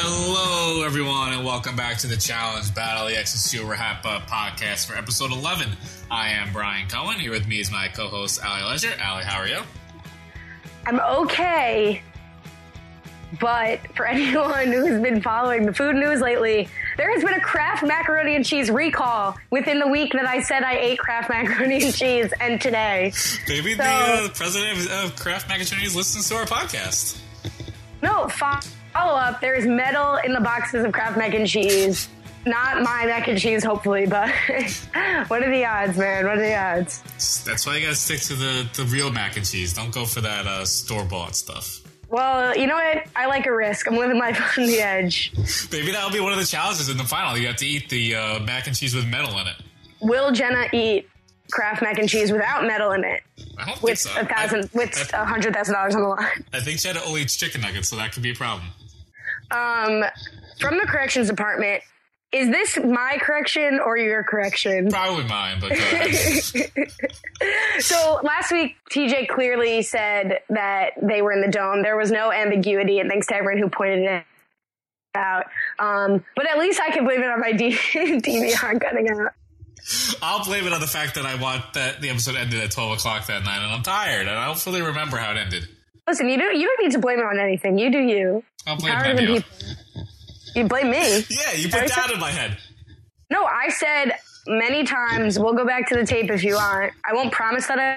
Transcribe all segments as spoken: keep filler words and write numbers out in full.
Hello, everyone, and welcome back to the Challenge Battle the X S U Rahapa podcast for episode eleven. I am Brian Cohen. Here with me is my co-host, Allie Leisure. Allie, how are you? I'm okay, but for anyone who's been following the food news lately, there has been a Kraft macaroni and cheese recall within the week that I said I ate Kraft macaroni and cheese, and today. Maybe so, the uh, president of Kraft macaroni and cheese listens to our podcast. No, follow up. There is metal in the boxes of Kraft mac and cheese. Not my mac and cheese, hopefully, but what are the odds, man? What are the odds? That's why you gotta stick to the, the real mac and cheese. Don't go for that uh, store-bought stuff. Well, you know what? I like a risk. I'm living life on the edge. Maybe that'll be one of the challenges in the final. You have to eat the uh, mac and cheese with metal in it. Will Jenna eat Kraft mac and cheese without metal in it? I don't with think so. a thousand, I, with a hundred thousand dollars on the line. I think Jenna only eats chicken nuggets, so that could be a problem. Um, from the corrections department, is this my correction or your correction? Probably mine, but go ahead. So last week, T J clearly said that they were in the dome. There was no ambiguity, and thanks to everyone who pointed it out. Um, but at least I can blame it on my D V R cutting out. I'll blame it on the fact that I want that the episode ended at twelve o'clock that night, and I'm tired, and I don't fully remember how it ended. Listen, you don't you don't need to blame it on anything. You do you. I'll blame it on you. You blame me. Yeah, you put that in my head. No, I said many times, we'll go back to the tape if you want. I won't promise that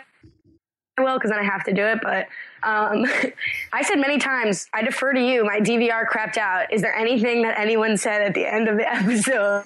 I will, because then I have to do it, but um, I said many times, I defer to you. My D V R crapped out. Is there anything that anyone said at the end of the episode?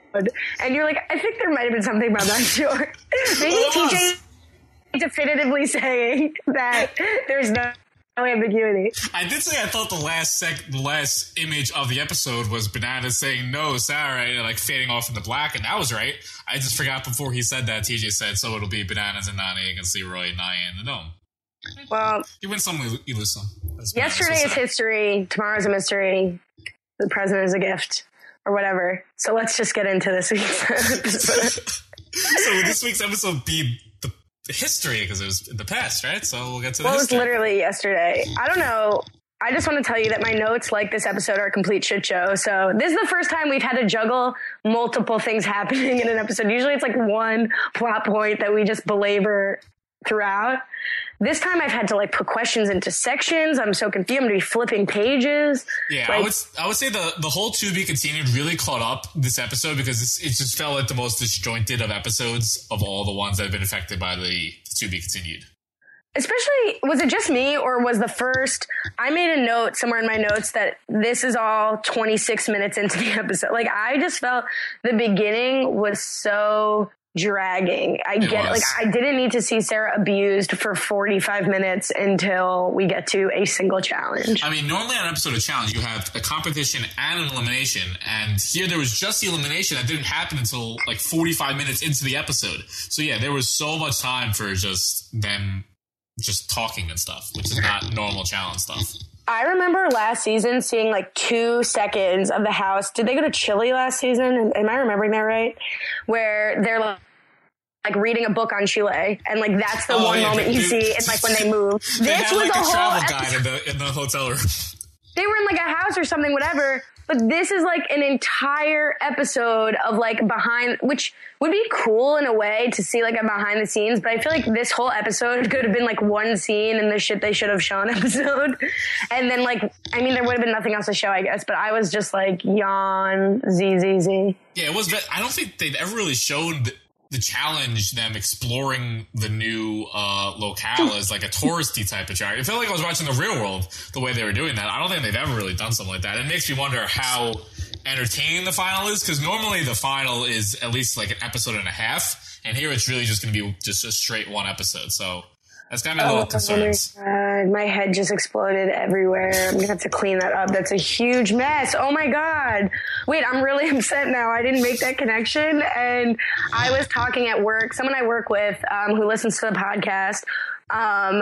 And you're like, I think there might have been something, but I'm not sure. Maybe T J definitively saying that there's no ambiguity. I did say I thought the last sec, the last image of the episode was Bananas saying no, Sarah, and like fading off into black, and that was right. I just forgot before he said that. T J said, so it'll be Bananas and Nani against Leroy and Nia in the dome. Well, you win some, you lose some. Yesterday is history. Tomorrow's a mystery. The present is a gift, or whatever. So let's just get into this week's episode. So will this week's episode be the history, because it was in the past, right? So we'll get to the well, history. It was literally yesterday. I don't know. I just want to tell you that my notes like this episode are a complete shit show. So this is the first time we've had to juggle multiple things happening in an episode. Usually it's like one plot point that we just belabor throughout. This time I've had to like put questions into sections. I'm so confused. I'm going to be flipping pages. Yeah, like, I would I would say the, the whole To Be Continued really caught up this episode, because it's, it just felt like the most disjointed of episodes of all the ones that have been affected by the To Be Continued. Especially, was it just me, or was the first, I made a note somewhere in my notes that this is all twenty-six minutes into the episode. Like, I just felt the beginning was so dragging. I it get it. Like, I didn't need to see Sarah abused for forty-five minutes until we get to a single challenge. I mean, normally on an episode of Challenge, you have a competition and an elimination, and here there was just the elimination that didn't happen until like forty-five minutes into the episode. So yeah, there was so much time for just them just talking and stuff, which is not normal Challenge stuff. I remember last season seeing like two seconds of the house. Did they go to Chile last season? Am I remembering that right? Where they're like, like reading a book on Chile, and like that's the oh, one yeah, moment they, you see. It's like when they move. They this had was like a a whole travel episode. guide in the in the hotel room. They were in like a house or something, whatever. But this is like an entire episode of like behind, which would be cool in a way to see like a behind the scenes. But I feel like this whole episode could have been like one scene in the shit they should have shown episode. And then like, I mean, there would have been nothing else to show, I guess. But I was just like, yawn, z, z, z. Yeah, it was, I don't think they've ever really showed the challenge, them exploring the new uh, locale as like a touristy type of challenge. It felt like I was watching the Real World the way they were doing that. I don't think they've ever really done something like that. It makes me wonder how entertaining the final is, because normally the final is at least like an episode and a half, and here it's really just going to be just a straight one episode. So that's got me a little oh, concerns. Oh my God. My head just exploded everywhere. I'm going to have to clean that up. That's a huge mess. Oh my God. Wait, I'm really upset now. I didn't make that connection. And I was talking at work. Someone I work with um, who listens to the podcast um,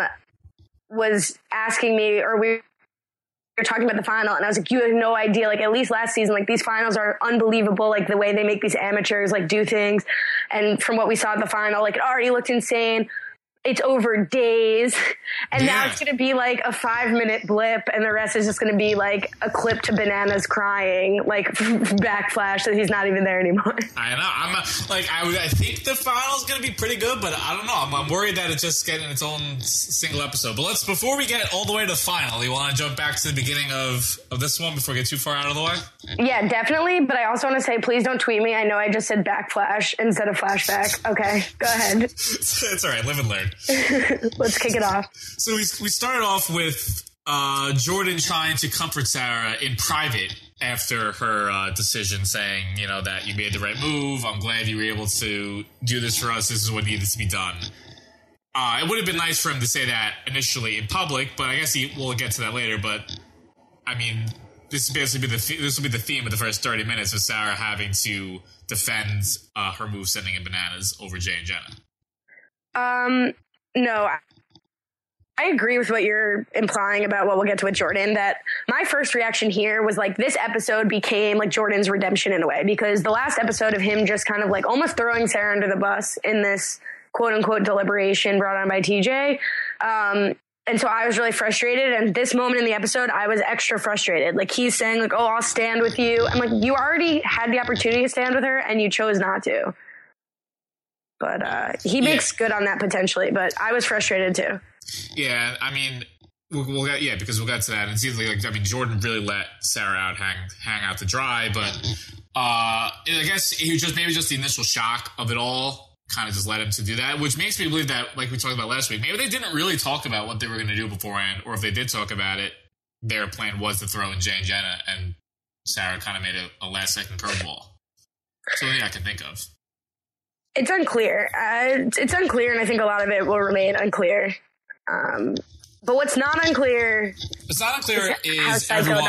was asking me, or we were talking about the final, and I was like, you have no idea. Like, at least last season, like, these finals are unbelievable. Like, the way they make these amateurs, like, do things. And from what we saw at the final, like, it already looked insane. it's over days, and Yeah. now it's going to be like a five minute blip, and the rest is just going to be like a clip to Bananas crying, like backflash that he's not even there anymore. I know. I'm uh, like I, I think the final's going to be pretty good, but I don't know. I'm, I'm worried that it's just getting its own s- single episode. But let's before we get all the way to the final, you want to jump back to the beginning of of this one before we get too far out of the way? Yeah, definitely. But I also want to say, please don't tweet me. I know I just said backflash instead of flashback. Okay, go ahead. It's all right. Live and learn. Let's kick it off. So we we started off with uh, Jordan trying to comfort Sarah in private after her uh, decision, saying, you know, that you made the right move. I'm glad you were able to do this for us. This is what needed to be done. Uh, it would have been nice for him to say that initially in public, but I guess he, we'll get to that later. But I mean, this basically be the th- this will be the theme of the first thirty minutes of Sarah having to defend uh, her move sending in Bananas over Jay and Jenna. Um, no, I, I agree with what you're implying about what we'll get to with Jordan, that my first reaction here was like this episode became like Jordan's redemption in a way, because the last episode of him just kind of like almost throwing Sarah under the bus in this quote unquote deliberation brought on by T J. Um, and so I was really frustrated. And this moment in the episode, I was extra frustrated. Like he's saying like, oh, I'll stand with you. I'm like, you already had the opportunity to stand with her and you chose not to. But uh, he makes yeah. good on that potentially. But I was frustrated too. Yeah, I mean, we'll, we'll get yeah because we'll get to that. And it's either like I mean, Jordan really let Sarah out hang hang out to dry, but uh, I guess he was just maybe just the initial shock of it all kind of just led him to do that, which makes me believe that, like we talked about last week, maybe they didn't really talk about what they were going to do beforehand, or if they did talk about it, their plan was to throw in Jay and Jenna, and Sarah kind of made a, a last second curveball. So yeah, I can think of. It's unclear. Uh, it's, it's unclear, and I think a lot of it will remain unclear. Um, but what's not unclear... What's not unclear is, is everyone...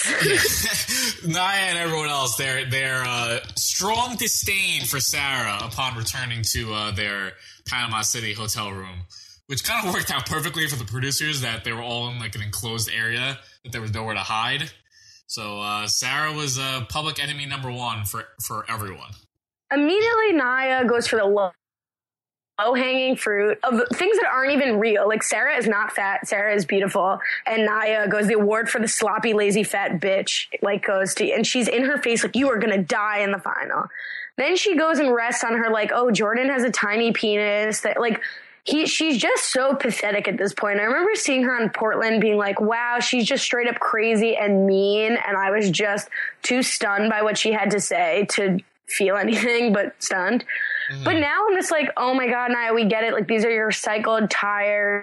Nia and everyone else, their, their uh, strong disdain for Sarah upon returning to uh, their Panama City hotel room, which kind of worked out perfectly for the producers, that they were all in like an enclosed area, that there was nowhere to hide. So uh, Sarah was uh, public enemy number one for, for everyone. Immediately, Nia goes for the low, low-hanging fruit of things that aren't even real. Like, Sarah is not fat. Sarah is beautiful. And Nia goes, the award for the sloppy, lazy, fat bitch, like, goes to, and she's in her face like, you are going to die in the final. Then she goes and rests on her like, oh, Jordan has a tiny penis. That, like, he, she's just so pathetic at this point. I remember seeing her on Portland being like, wow, she's just straight up crazy and mean. And I was just too stunned by what she had to say to feel anything but stunned. Mm. But now I'm just like, oh my God, Nia, we get it. Like, these are your recycled, tired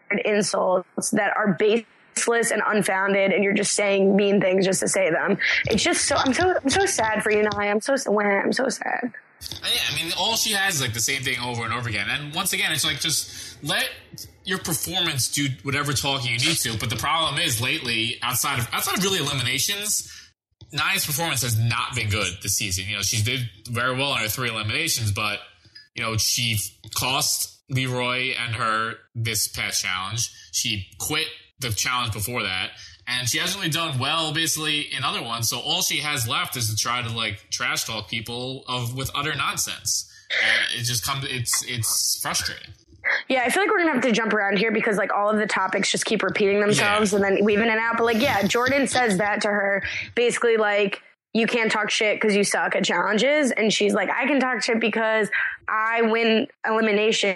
insults that are baseless and unfounded, and you're just saying mean things just to say them. It's just so, I'm so, I'm so sad for you, Nia. I'm so, I'm so sad. Yeah, I mean, all she has is like the same thing over and over again. And once again, it's like, just let your performance do whatever talking you need to. But the problem is, lately, outside of outside of really eliminations, Nia's performance has not been good this season. You know, she did very well in her three eliminations, but, you know, she cost Leroy and her this past challenge. She quit the challenge before that, and she hasn't really done well, basically, in other ones. So all she has left is to try to, like, trash talk people of with utter nonsense. And it just comes, it's, it's frustrating. Yeah, I feel like we're gonna have to jump around here because like all of the topics just keep repeating themselves, yeah. and then weave in and out. But like, yeah, Jordan says that to her, basically like, you can't talk shit because you suck at challenges, and she's like, I can talk shit because I win elimination.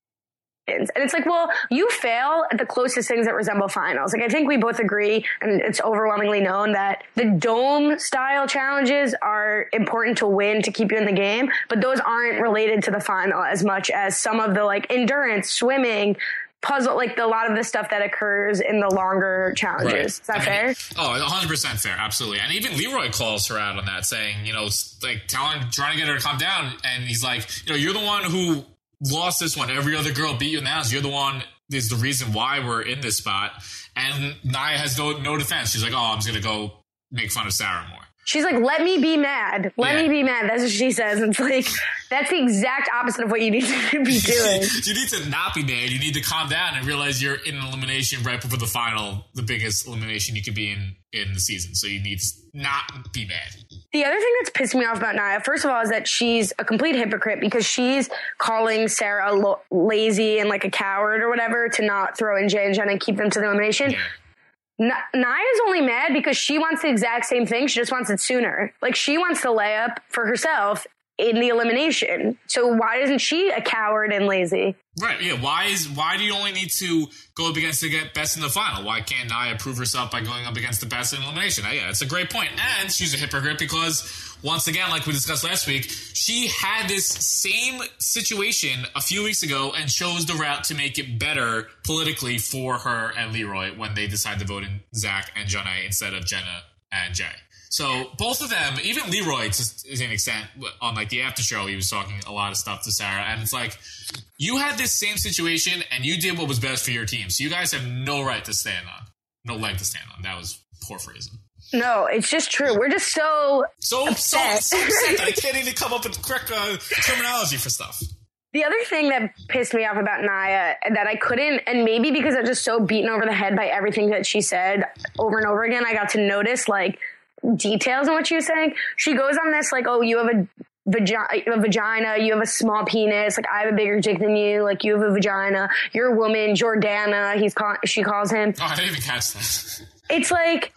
And it's like, well, you fail at the closest things that resemble finals. Like, I think we both agree, and it's overwhelmingly known, that the dome style challenges are important to win to keep you in the game, but those aren't related to the final as much as some of the like endurance, swimming, puzzle, like the, a lot of the stuff that occurs in the longer challenges. Right. Is that I mean, fair? Oh, one hundred percent fair. Absolutely. And even Leroy calls her out on that, saying, you know, like telling, trying to get her to calm down. And he's like, you know, you're the one who lost this one. Every other girl beat you in the house. You're the one is the reason why we're in this spot. And Nia has no, no defense. She's like, oh, I'm just going to go make fun of Sarah more. She's like, let me be mad. Let yeah. me be mad. That's what she says. It's like, that's the exact opposite of what you need to be doing. You need to not be mad. You need to calm down and realize you're in an elimination right before the final, the biggest elimination you could be in in the season. So you need to not be mad. The other thing that's pissed me off about Nia, first of all, is that she's a complete hypocrite because she's calling Sarah lo- lazy and like a coward or whatever to not throw in Jay and Jen and keep them to the elimination. Yeah. N- Nia's only mad because she wants the exact same thing. She just wants it sooner. Like, she wants the layup for herself in the elimination. So why isn't she a coward and lazy? Right, yeah. Why is why do you only need to go up against the best in the final? Why can't Nia prove herself by going up against the best in elimination? Yeah, it's a great point. And she's a hypocrite because, once again, like we discussed last week, she had this same situation a few weeks ago and chose the route to make it better politically for her and Leroy when they decided to vote in Zach and Jenna instead of Jenna and Jay. So both of them, even Leroy to an extent, on like the after show, he was talking a lot of stuff to Sarah. And it's like, you had this same situation and you did what was best for your team. So you guys have no right to stand on. No leg to stand on. That was poor phrasing. No, it's just true. We're just so So, upset. so, so upset that I can't even come up with the correct uh, terminology for stuff. The other thing that pissed me off about Nia that I couldn't, and maybe because I was just so beaten over the head by everything that she said over and over again, I got to notice like details on what she was saying. She goes on this like, oh, you have a vagina, a vagina, you have a small penis, like I have a bigger dick than you, like you have a vagina, you're a woman, Jordana, he's call, she calls him. Oh, I didn't even catch that. It's like,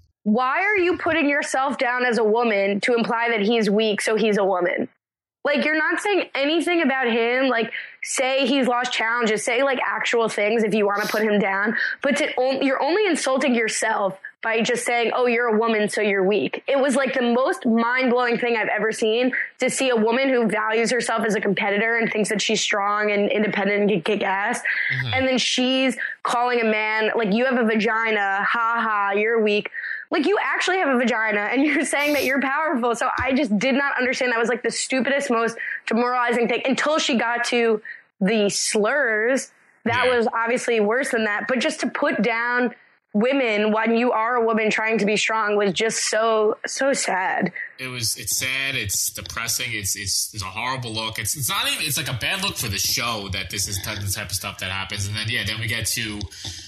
why are you putting yourself down as a woman to imply that he's weak so he's a woman? Like, you're not saying anything about him. Like, say he's lost challenges, say like actual things if you want to put him down, but to, you're only insulting yourself by just saying, oh, you're a woman, so you're weak. It was like the most mind-blowing thing I've ever seen to see a woman who values herself as a competitor and thinks that she's strong and independent and can kick ass. Mm-hmm. And then she's calling a man, like, you have a vagina, ha ha, you're weak. Like, you actually have a vagina and you're saying that you're powerful. So I just did not understand. That was like the stupidest, most demoralizing thing until she got to the slurs. That yeah. was obviously worse than that. But just to put down women when you are a woman trying to be strong was just so, so sad. It was, it's sad. It's depressing. It's, it's, it's a horrible look. It's, it's not even, it's like a bad look for the show that this is the type of stuff that happens. And then, yeah, then we get to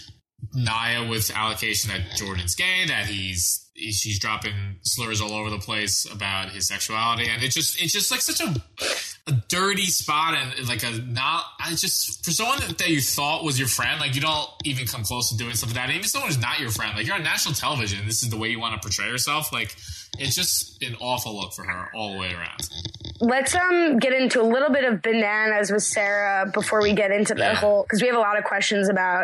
Nia with allocation that Jordan's gay, that he's, she's dropping slurs all over the place about his sexuality. And it just, it's just like such a, a dirty spot and like a not, I just, for someone that, that you thought was your friend, like you don't even come close to doing stuff like that. And even someone who's not your friend, like you're on national television, this is the way you want to portray yourself. Like it's just an awful look for her all the way around. Let's um get into a little bit of bananas with Sarah before we get into the yeah. whole, because we have a lot of questions about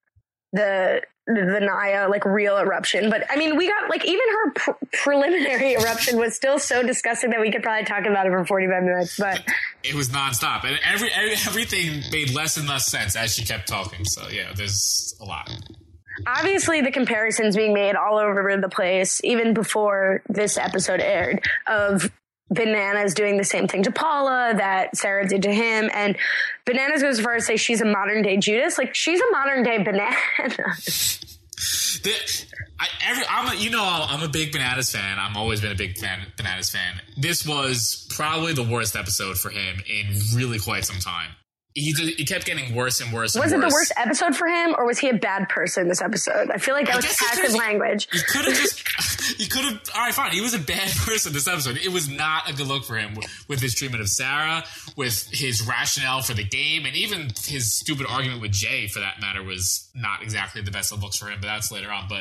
the the Nia like real eruption. But I mean, we got like even her pr- preliminary eruption was still so disgusting that we could probably talk about it for forty-five minutes. But it was nonstop, and every, every everything made less and less sense as she kept talking. So yeah, there's a lot. Obviously, the comparisons being made all over the place, even before this episode aired, of Bananas doing the same thing to Paula that Sarah did to him. And Bananas goes as far as to say she's a modern day Judas. Like, she's a modern day Bananas. the, I, every, I'm a, you know, I'm a big Bananas fan. I've always been a big fan, Bananas fan. This was probably the worst episode for him in really quite some time. He did, he kept getting worse and worse and was worse. Was it the worst episode for him, or was he a bad person this episode? I feel like that I was passive language. He could have just, he could have, all right, fine. He was a bad person this episode. It was not a good look for him with his treatment of Sarah, with his rationale for the game, and even his stupid argument with Jay, for that matter, was not exactly the best of looks for him, but that's later on. But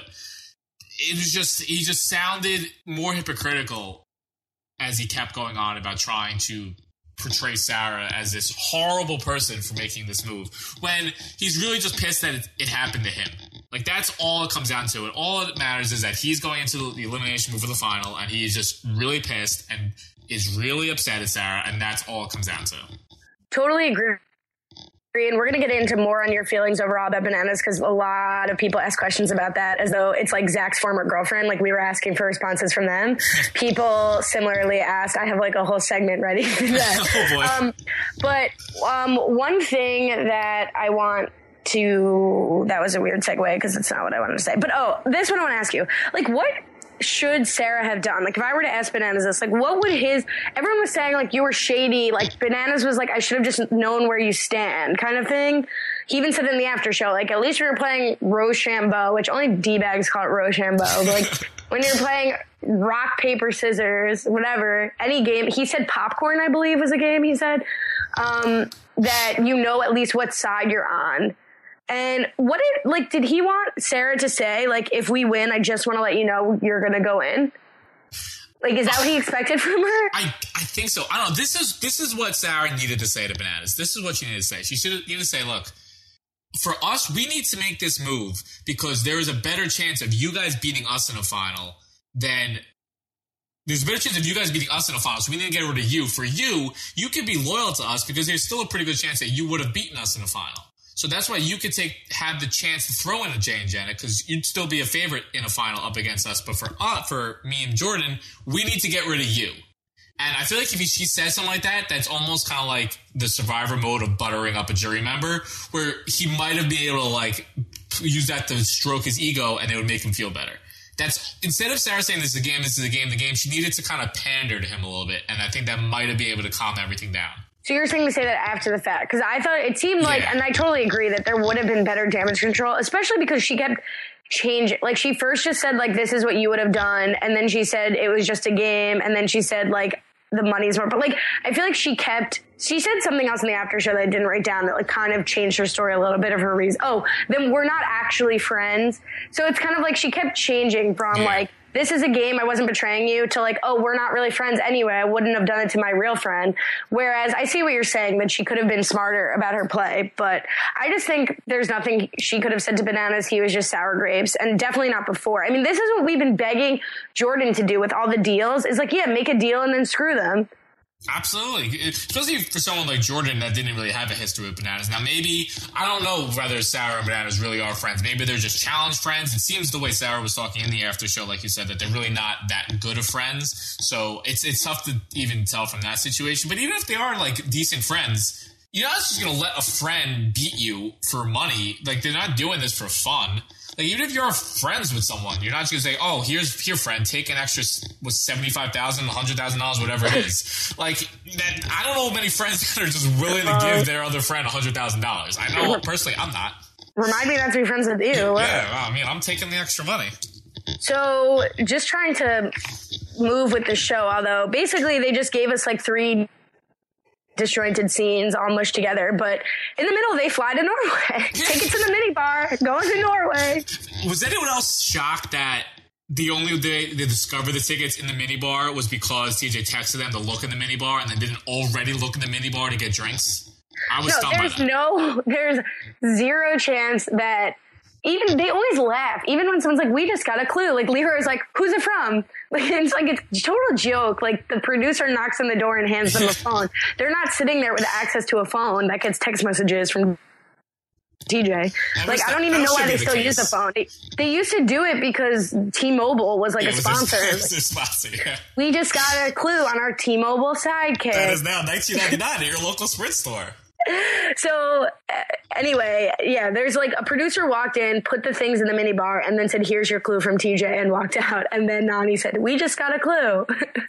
it was just, he just sounded more hypocritical as he kept going on about trying to portray Sarah as this horrible person for making this move, when he's really just pissed that it, it happened to him. Like, that's all it comes down to. And all that matters is that he's going into the elimination move for the final, and he is just really pissed and is really upset at Sarah, and that's all it comes down to. Totally agree. And we're going to get into more on your feelings overall about Bananas, because a lot of people ask questions about that as though it's like Zach's former girlfriend. Like, we were asking for responses from them. People similarly asked. I have like a whole segment ready for that. Oh boy. Um, but um, one thing that I want to, that was a weird segue because it's not what I wanted to say. But oh, this one I want to ask you. Like, what should Sarah have done? Like, if I were to ask Bananas this, like, what would his, everyone was saying, like, you were shady. Like, Bananas was like, I should have just known where you stand kind of thing. he even said in the after show, like, at least we were playing Rochambeau, which only D-bags call it Rochambeau. But, like, when you're playing rock, paper, scissors, whatever, any game, he said popcorn, I believe, was a game, he said, um, that you know at least what side you're on. And what did, like, did he want Sarah to say, like, if we win, I just want to let you know you're going to go in? Like, is that what he expected from her? I, I think so. I don't know. This is this is what Sarah needed to say to Bananas. This is what she needed to say. She should needed to say, look, for us, we need to make this move because there is a better chance of you guys beating us in a final than there's a better chance of you guys beating us in a final. So we need to get rid of you. For you, you could be loyal to us because there's still a pretty good chance that you would have beaten us in a final. So that's why you could take have the chance to throw in a Jay and Janet because you'd still be a favorite in a final up against us. But for uh, for me and Jordan, we need to get rid of you. And I feel like if he, she says something like that, that's almost kind of like the Survivor mode of buttering up a jury member, where he might have been able to like use that to stroke his ego, and it would make him feel better. That's instead of Sarah saying this is a game, this is a game, the game. She needed to kind of pander to him a little bit, and I think that might have been able to calm everything down. So you're saying to say that after the fact? Because I thought it seemed like, yeah. And I totally agree that there would have been better damage control, especially because she kept changing. Like she first just said like, this is what you would have done. And then she said it was just a game. And then she said like, the money's more, but like, I feel like she kept, she said something else in the after show that I didn't write down that like kind of changed her story a little bit of her reason. Oh, then we're not actually friends. So it's kind of like she kept changing from yeah. like, this is a game, I wasn't betraying you, to like, oh, we're not really friends anyway. I wouldn't have done it to my real friend. Whereas I see what you're saying, that she could have been smarter about her play. But I just think there's nothing she could have said to Bananas. He was just sour grapes, and definitely not before. I mean, this is what we've been begging Jordan to do with all the deals. Is like, yeah, make a deal and then screw them. Absolutely. Especially for someone like Jordan that didn't really have a history with Bananas. Now, maybe, I don't know whether Sarah and Bananas really are friends. Maybe they're just challenge friends. It seems the way Sarah was talking in the after show, like you said, that they're really not that good of friends. So it's it's tough to even tell from that situation. But even if they are, like, decent friends, you're not just going to let a friend beat you for money. Like, they're not doing this for fun. Like, even if you're friends with someone, you're not just going to say, oh, here's here, friend, take an extra, was seventy-five thousand dollars, one hundred thousand dollars, whatever it is. Like, that, I don't know many friends that are just willing to give their other friend one hundred thousand dollars. I know, personally, I'm not. Remind me not to be friends with you. Yeah, well, I mean, I'm taking the extra money. So, just trying to move with the show, although basically they just gave us, like, three disjointed scenes all mushed together, but in the middle they fly to Norway. Take it to the mini bar, going to Norway. Was anyone else shocked that the only way they discovered the tickets in the mini bar was because T J texted them to look in the mini bar and then didn't already look in the mini bar to get drinks? I was no, stunned there's by that. no there's zero chance that even they always laugh. Even when someone's like, we just got a clue. Like, Leroy's like, who's it from? Like, it's like a total joke. Like, the producer knocks on the door and hands them a phone. They're not sitting there with access to a phone that gets text messages from T J. Like, I don't even know why they still use the phone. They, they used to do it because T-Mobile was like yeah, a sponsor. It was their sponsor, yeah. We just got a clue on our T-Mobile sidekick. That is now nineteen ninety-nine at your local Sprint store. So uh, anyway, yeah, there's like a producer walked in, put the things in the mini bar, and then said, here's your clue from T J, and walked out. And then Nany said, we just got a clue.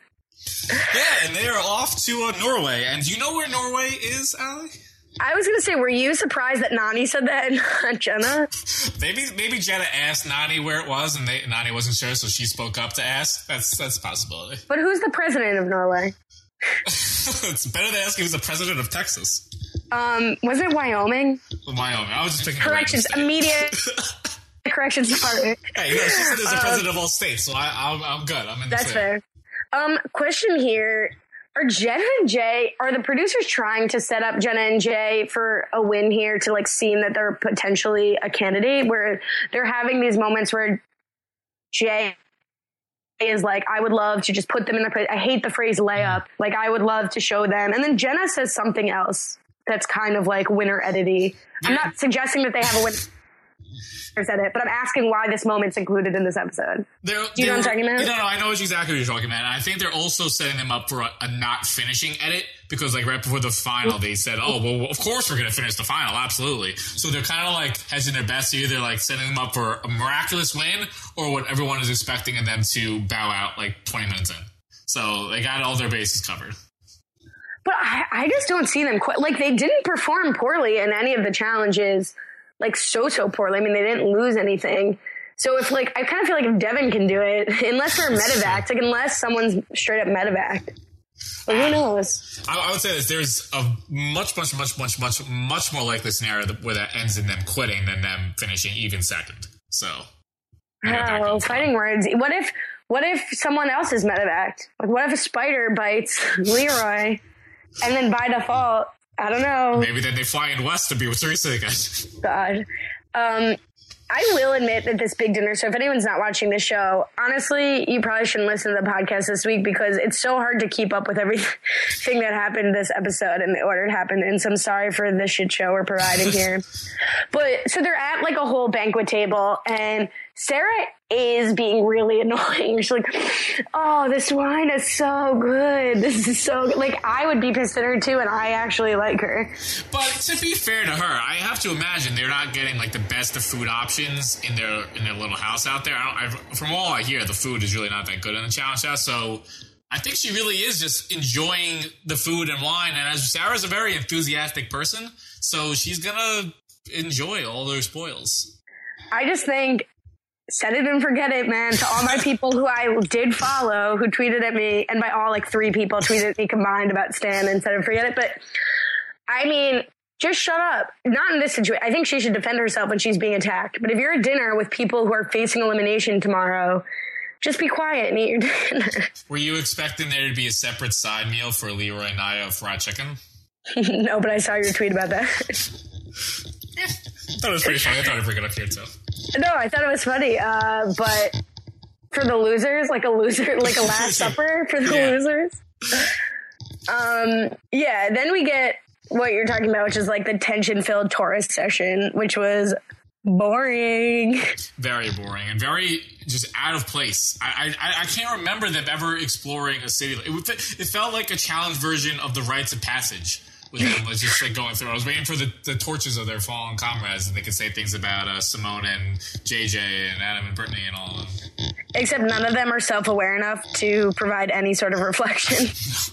Yeah, and they are off to uh, Norway. And do you know where Norway is, Allie? I was going to say, were you surprised that Nany said that and not Jenna? maybe maybe Jenna asked Nany where it was, and they, Nany wasn't sure, so she spoke up to ask. That's, that's a possibility. But who's the president of Norway? It's better to ask who's the president of Texas. Um, was it Wyoming? Wyoming. I was just thinking corrections. Immediate corrections department. Hey, you know, she said there's a um, president of all states, so I, I'm, I'm good. I'm in the That's clear. Fair. Um, question here: are Jenna and Jay? Are the producers trying to set up Jenna and Jay for a win here to like seem that they're potentially a candidate? Where they're having these moments where Jay is like, I would love to just put them in the. I hate the phrase layup. Like, I would love to show them, and then Jenna says something else that's kind of like winner edity. I'm not suggesting that they have a winner said it, but I'm asking why this moment's included in this episode. They're, Do you know what I'm talking about? No, no, I know exactly what you're talking about. And I think they're also setting them up for a, a not finishing edit because, like, right before the final, they said, oh, well, of course we're going to finish the final. Absolutely. So they're kind of like hedging their bets to either like setting them up for a miraculous win or what everyone is expecting in them to bow out like twenty minutes in. So they got all their bases covered. But I, I just don't see them quite, like, they didn't perform poorly in any of the challenges, like, so-so poorly. I mean, they didn't lose anything. So if, like, I kind of feel like if Devin can do it, unless they're medevac, like, unless someone's straight up medevac. But who knows? I, I would say this: there's a much, much, much, much, much, much more likely scenario that, where that ends in them quitting than them finishing even second. So, oh, fighting words. What if, what if someone else is medevac? Like, what if a spider bites Leroy, and then by default, I don't know. Maybe then they fly in west to be with Teresa again. God. Um, I will admit that this big dinner, so if anyone's not watching this show, honestly, you probably shouldn't listen to the podcast this week because it's so hard to keep up with everything that happened this episode and the order it happened in. So I'm sorry for the shit show we're providing here. But so they're at like a whole banquet table and Sarah is being really annoying. She's like, oh, this wine is so good. This is so good. Like, I would be pissed at her too, and I actually like her. But to be fair to her, I have to imagine they're not getting like the best of food options in their in their little house out there. I don't, I, from all I hear, the food is really not that good in the challenge house. So I think she really is just enjoying the food and wine. And as Sarah's a very enthusiastic person, so she's gonna enjoy all their spoils. I just think, set it and forget it, man. To all my people who I did follow, who tweeted at me, and by all, like three people tweeted at me combined about Stan and said and forget it. But I mean, just shut up. Not in this situation. I think she should defend herself when she's being attacked. But if you're at dinner with people who are facing elimination tomorrow, just be quiet and eat your dinner. Were you expecting there to be a separate side meal for Leroy and Naya of fried chicken? No, but I saw your tweet about that. Yeah, I thought it was pretty funny. I thought I'd bring it up here too. No, I thought it was funny, uh, but for the losers, like a loser, like a last supper for the yeah. losers. Um, yeah, then we get what you're talking about, which is like the tension-filled Taurus session, which was boring. Very boring and very just out of place. I I, I can't remember them ever exploring a city. It, it felt like a challenge version of the Rites of Passage. Was just like going through. I was waiting for the, the torches of their fallen comrades, and they could say things about uh, Simone and J J and Adam and Brittany and all of them. Except none of them are self-aware enough to provide any sort of reflection.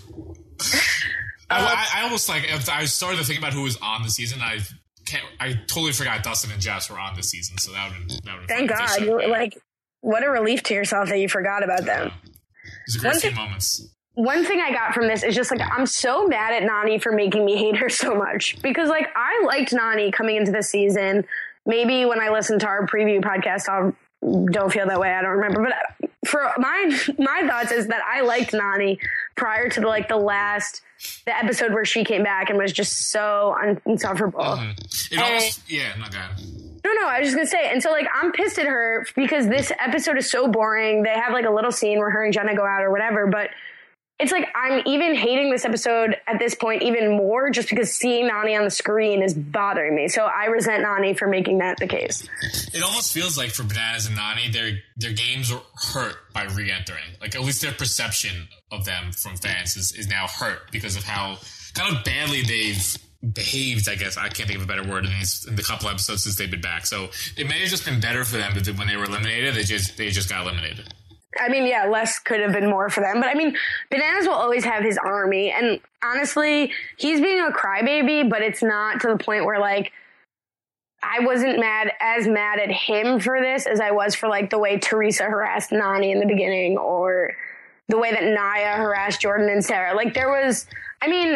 I, I, I almost like I started to think about who was on the season. I can't. I totally forgot Dustin and Jess were on this season. So that would that would. Thank God! You, like, what a relief to yourself that you forgot about them. Yeah. It was a great few moments. One thing I got from this is just like, I'm so mad at Nany for making me hate her so much because like I liked Nany coming into the season. Maybe when I listen to our preview podcast, I'll don't feel that way. I don't remember. But for my, my thoughts is that I liked Nany prior to the, like the last, the episode where she came back and was just so insufferable. Mm-hmm. It and, almost, yeah, not bad. No, no, I was just going to say, and so, like, I'm pissed at her because this episode is so boring. They have, like, a little scene where her and Jenna go out or whatever, but it's like I'm even hating this episode at this point even more just because seeing Nany on the screen is bothering me. So I resent Nany for making that the case. It almost feels like for Bananas and Nany, their their games are hurt by re-entering. Like at least their perception of them from fans is, is now hurt because of how kind of badly they've behaved, I guess. I can't think of a better word in, these, in the couple episodes since they've been back. So it may have just been better for them when they were eliminated. They just they just got eliminated. I mean, yeah, less could have been more for them. But I mean, Bananas will always have his army. And honestly, he's being a crybaby, but it's not to the point where, like, I wasn't mad as mad at him for this as I was for, like, the way Teresa harassed Nany in the beginning or the way that Naya harassed Jordan and Sarah. Like, there was, I mean,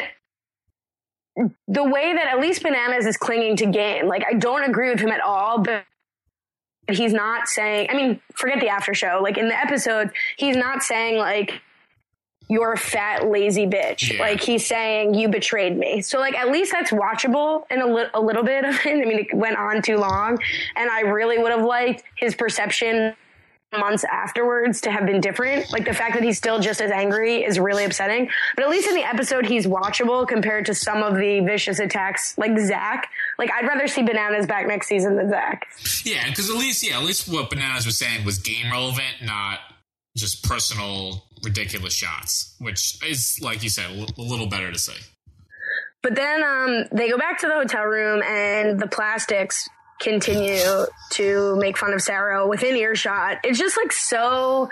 the way that at least Bananas is clinging to game. Like, I don't agree with him at all, but he's not saying, I mean, forget the after show. Like in the episode, he's not saying like, you're a fat, lazy bitch. Yeah. Like he's saying you betrayed me. So like, at least that's watchable in a, li- a little bit of it. I mean, it went on too long and I really would have liked his perception months afterwards to have been different. Like the fact that he's still just as angry is really upsetting, but at least in the episode he's watchable compared to some of the vicious attacks like Zach. Like I'd rather see Bananas back next season than Zach. Yeah, because at least yeah at least what Bananas was saying was game relevant, not just personal ridiculous shots, which is, like you said, a little better to say. But then um they go back to the hotel room and the plastics continue to make fun of Sarah within earshot. It's just like so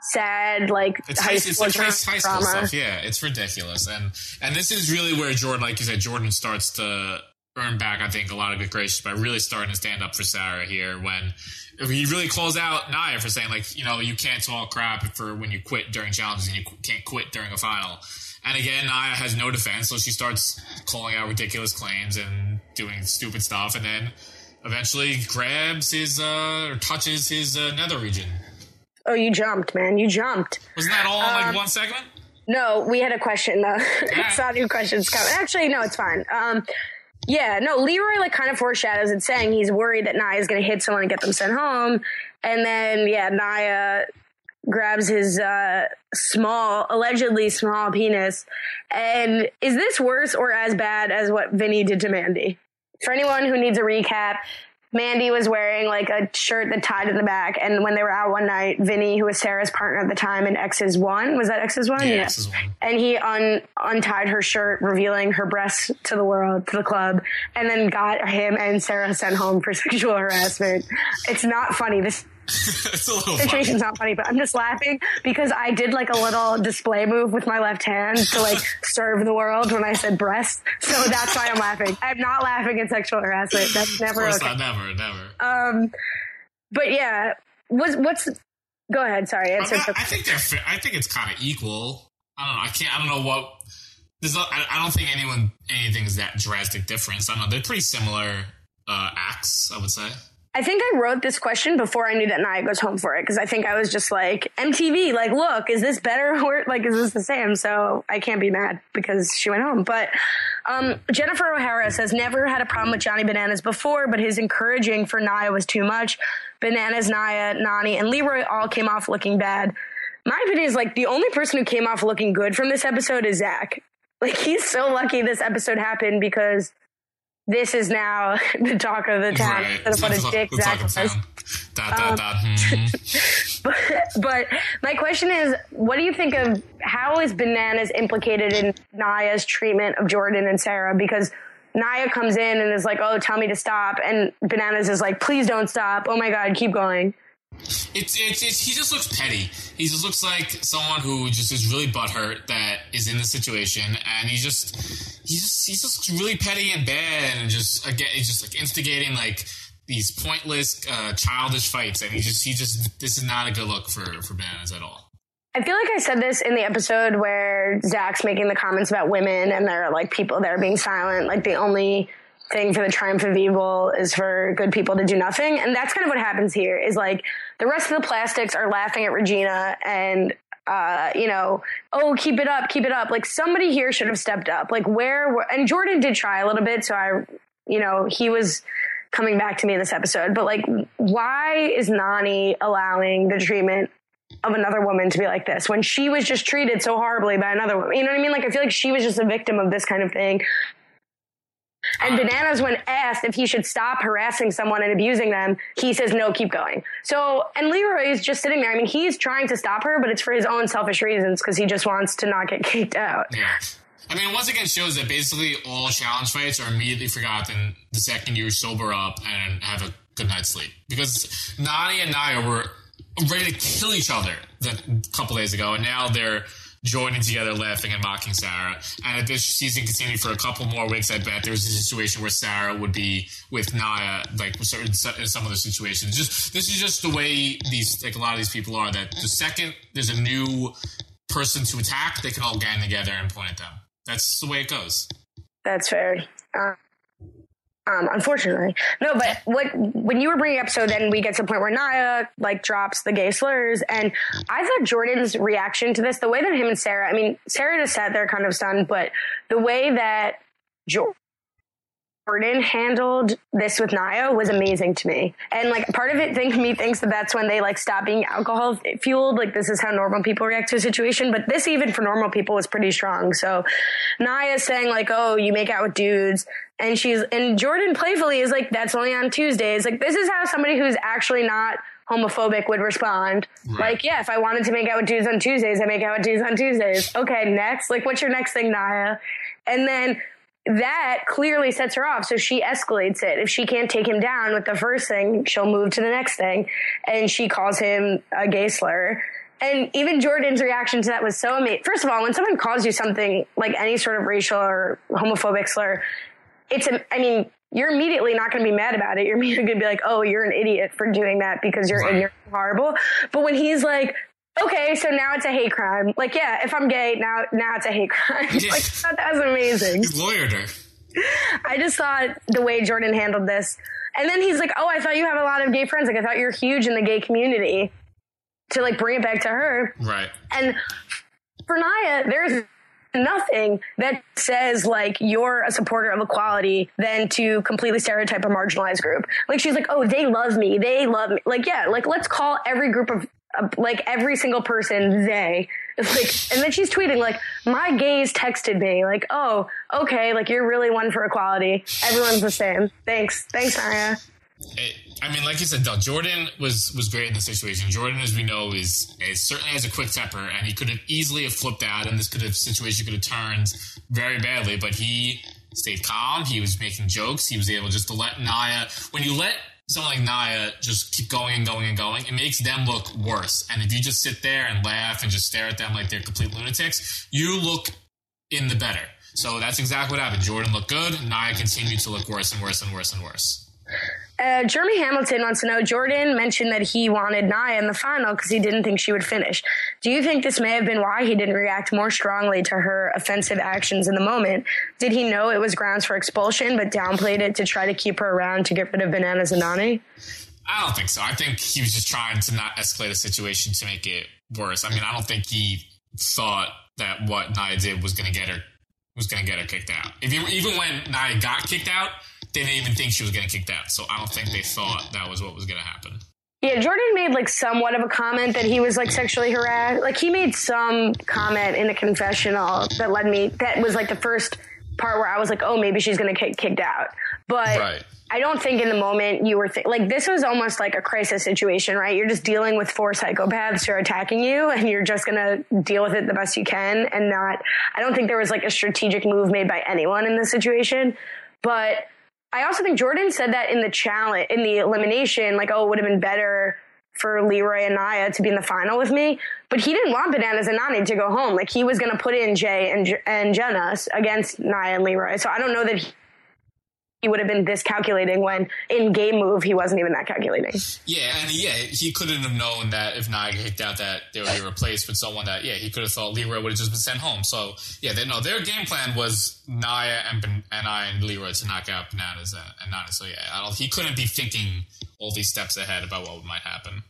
sad, like it's high high, school, it's like high school drama. stuff. Yeah, it's ridiculous, and and this is really where Jordan, like you said, Jordan starts to earn back, I think, a lot of good graces by really starting to stand up for Sarah here when he really calls out Nia for saying, like, you know, you can't talk crap for when you quit during challenges and you can't quit during a final. And again, Nia has no defense, so she starts calling out ridiculous claims and doing stupid stuff, and then eventually grabs his, uh, or touches his uh, nether region. Oh, you jumped, man. You jumped. Wasn't that all in, like, um, one segment? No, we had a question, though. Yeah. It's not new questions coming. Actually, no, it's fine. Um, yeah, no, Leroy, like, kind of foreshadows it, saying he's worried that Nia is going to hit someone and get them sent home. And then, yeah, Nia grabs his uh, small, allegedly small penis. And is this worse or as bad as what Vinny did to Mandy? For anyone who needs a recap, Mandy was wearing like a shirt that tied in the back, and when they were out one night, Vinny, who was Sarah's partner at the time in X's one, was that X's one? Yeah, X's one. And he un- untied her shirt, revealing her breasts to the world, to the club, and then got him and Sarah sent home for sexual harassment. It's not funny. This It's a little situation's funny. not funny, but I'm just laughing because I did like a little display move with my left hand to like serve the world when I said breast. So that's why I'm laughing. I'm not laughing at sexual harassment. That's never Of course okay. not, never, never. Um, but yeah, what's what's? Go ahead. Sorry, I'm answer. not- I think they're. Fair. I think it's kind of equal. I don't know. I can't. I don't know what. There's. Not, I, I don't think anyone anything's that drastic difference. I don't know. They're pretty similar uh, acts, I would say. I think I wrote this question before I knew that Nia goes home for it, because I think I was just like, M T V, like, look, is this better or like is this the same? So I can't be mad because she went home. But um, Jennifer O'Hara says never had a problem with Johnny Bananas before, but his encouraging for Nia was too much. Bananas, Nia, Nani, and Leroy all came off looking bad. My opinion is like the only person who came off looking good from this episode is Zach. Like, he's so lucky this episode happened because this is now the talk of the town. Right. Instead of what a dick The talk Zach of was. town. Dot, dot, Um, dot. Hmm. But, but my question is, what do you think of how is Bananas implicated in Nia's treatment of Jordan and Sarah? Because Nia comes in and is like, oh, tell me to stop. And Bananas is like, please don't stop. Oh, my God, keep going. It's, it's, it's, he just looks petty. He just looks like someone who just is really butthurt that is in the situation, and he just, he just, he just looks really petty and bad, and just again, he's just like instigating like these pointless, uh, childish fights, and he just, he just, this is not a good look for for Bananas at all. I feel like I said this in the episode where Zach's making the comments about women, and there are like people that are being silent, like the only thing for the triumph of evil is for good people to do nothing. And that's kind of what happens here is like the rest of the plastics are laughing at Regina and, uh, you know, oh, keep it up, keep it up. Like somebody here should have stepped up. Like where, and Jordan did try a little bit. So I, you know, he was coming back to me in this episode, but like, why is Nani allowing the treatment of another woman to be like this when she was just treated so horribly by another woman? You know what I mean? Like, I feel like she was just a victim of this kind of thing. And Bananas, when asked if he should stop harassing someone and abusing them, he says, no, keep going. So, and Leroy is just sitting there. I mean, he's trying to stop her, but it's for his own selfish reasons because he just wants to not get kicked out. Yeah. I mean, once again, shows that basically all challenge fights are immediately forgotten the second you sober up and have a good night's sleep. Because Nani and Nia were ready to kill each other a couple days ago, and now they're joining together, laughing and mocking Sarah. And if this season continued for a couple more weeks, I bet there's a situation where Sarah would be with Nia, like in some of the situations. Just this is just the way these, like a lot of these people are. That the second there's a new person to attack, they can all gang together and point at them. That's the way it goes. That's fair. Uh, um, unfortunately, no. But what when you were bringing up, so then we get to the point where Nia like drops the gay slurs, and I thought Jordan's reaction to this, the way that him and Sarah, I mean, Sarah just sat there kind of stunned, but the way that Jordan handled this with Nia was amazing to me. And like part of it think me thinks that that's when they like stop being alcohol fueled. Like this is how normal people react to a situation. But this even for normal people was pretty strong. So Nia saying like, oh, you make out with dudes. And she's, and Jordan playfully is like, that's only on Tuesdays. Like this is how somebody who's actually not homophobic would respond. Right. Like, yeah, if I wanted to make out with dudes on Tuesdays, I make out with dudes on Tuesdays. Okay, next. Like, what's your next thing, Nia? And then that clearly sets her off. So she escalates it. If she can't take him down with the first thing, she'll move to the next thing. And she calls him a gay slur. And even Jordan's reaction to that was so amazing. First of all, when someone calls you something like any sort of racial or homophobic slur, it's, a, I mean, you're immediately not going to be mad about it. You're immediately going to be like, oh, you're an idiot for doing that because you're right. ignorant and horrible. But when he's like, okay, so now it's a hate crime. Like, yeah, if I'm gay, now now it's a hate crime. Like, I thought that was amazing. He's lawyered her. I just thought the way Jordan handled this. And then he's like, oh, I thought you have a lot of gay friends. Like, I thought you're huge in the gay community. To, like, bring it back to her. Right. And for Nia, there's nothing that says, like, you're a supporter of equality than to completely stereotype a marginalized group. Like, she's like, oh, they love me. They love me. Like, yeah, like, let's call every group of, uh, like, every single person they. Like, and then she's tweeting, like, my gays texted me. Like, oh, okay, like, you're really one for equality. Everyone's the same. Thanks. Thanks, Nia. It, I mean, like you said, though, Jordan was was great in the situation. Jordan, as we know, is, is certainly has a quick temper, and he could have easily have flipped out, and this could have situation could have turned very badly. But he stayed calm. He was making jokes. He was able just to let Nia. When you let someone like Nia just keep going and going and going, it makes them look worse. And if you just sit there and laugh and just stare at them like they're complete lunatics, you look in the better. So that's exactly what happened. Jordan looked good. Nia continued to look worse and worse and worse and worse. Uh, Jeremy Hamilton wants to know, Jordan mentioned that he wanted Nia in the final because he didn't think she would finish. Do you think this may have been why he didn't react more strongly to her offensive actions in the moment? Did he know it was grounds for expulsion but downplayed it to try to keep her around to get rid of Bananas and Nany? I don't think so. I think he was just trying to not escalate the situation to make it worse. I mean, I don't think he thought that what Nia did was going to get her was going to get her kicked out. If you, even when Nia got kicked out, they didn't even think she was getting kicked out. So I don't think they thought that was what was going to happen. Yeah, Jordan made like somewhat of a comment that he was like sexually harassed. Like he made some comment in a confessional that led me, that was like the first part where I was like, oh, maybe she's going to get kicked out. But right. I don't think in the moment you were th- like, this was almost like a crisis situation, right? You're just dealing with four psychopaths who are attacking you and you're just going to deal with it the best you can and not, I don't think there was like a strategic move made by anyone in this situation. But I also think Jordan said that in the challenge, in the elimination, like, oh, it would have been better for Leroy and Nia to be in the final with me. But he didn't want Bananas and Nany to go home. Like, he was going to put in Jay and, and Jenna against Nia and Leroy. So I don't know that he, he would have been this calculating when in game move he wasn't even that calculating. Yeah, and yeah, he couldn't have known that if Nia kicked out that they would be replaced with someone that, yeah, he could have thought Leroy would have just been sent home. So, yeah, they, no, their game plan was Nia and, and I and Leroy to knock out Bananas and, and Nany. So, yeah, I don't, he couldn't be thinking all these steps ahead about what might happen.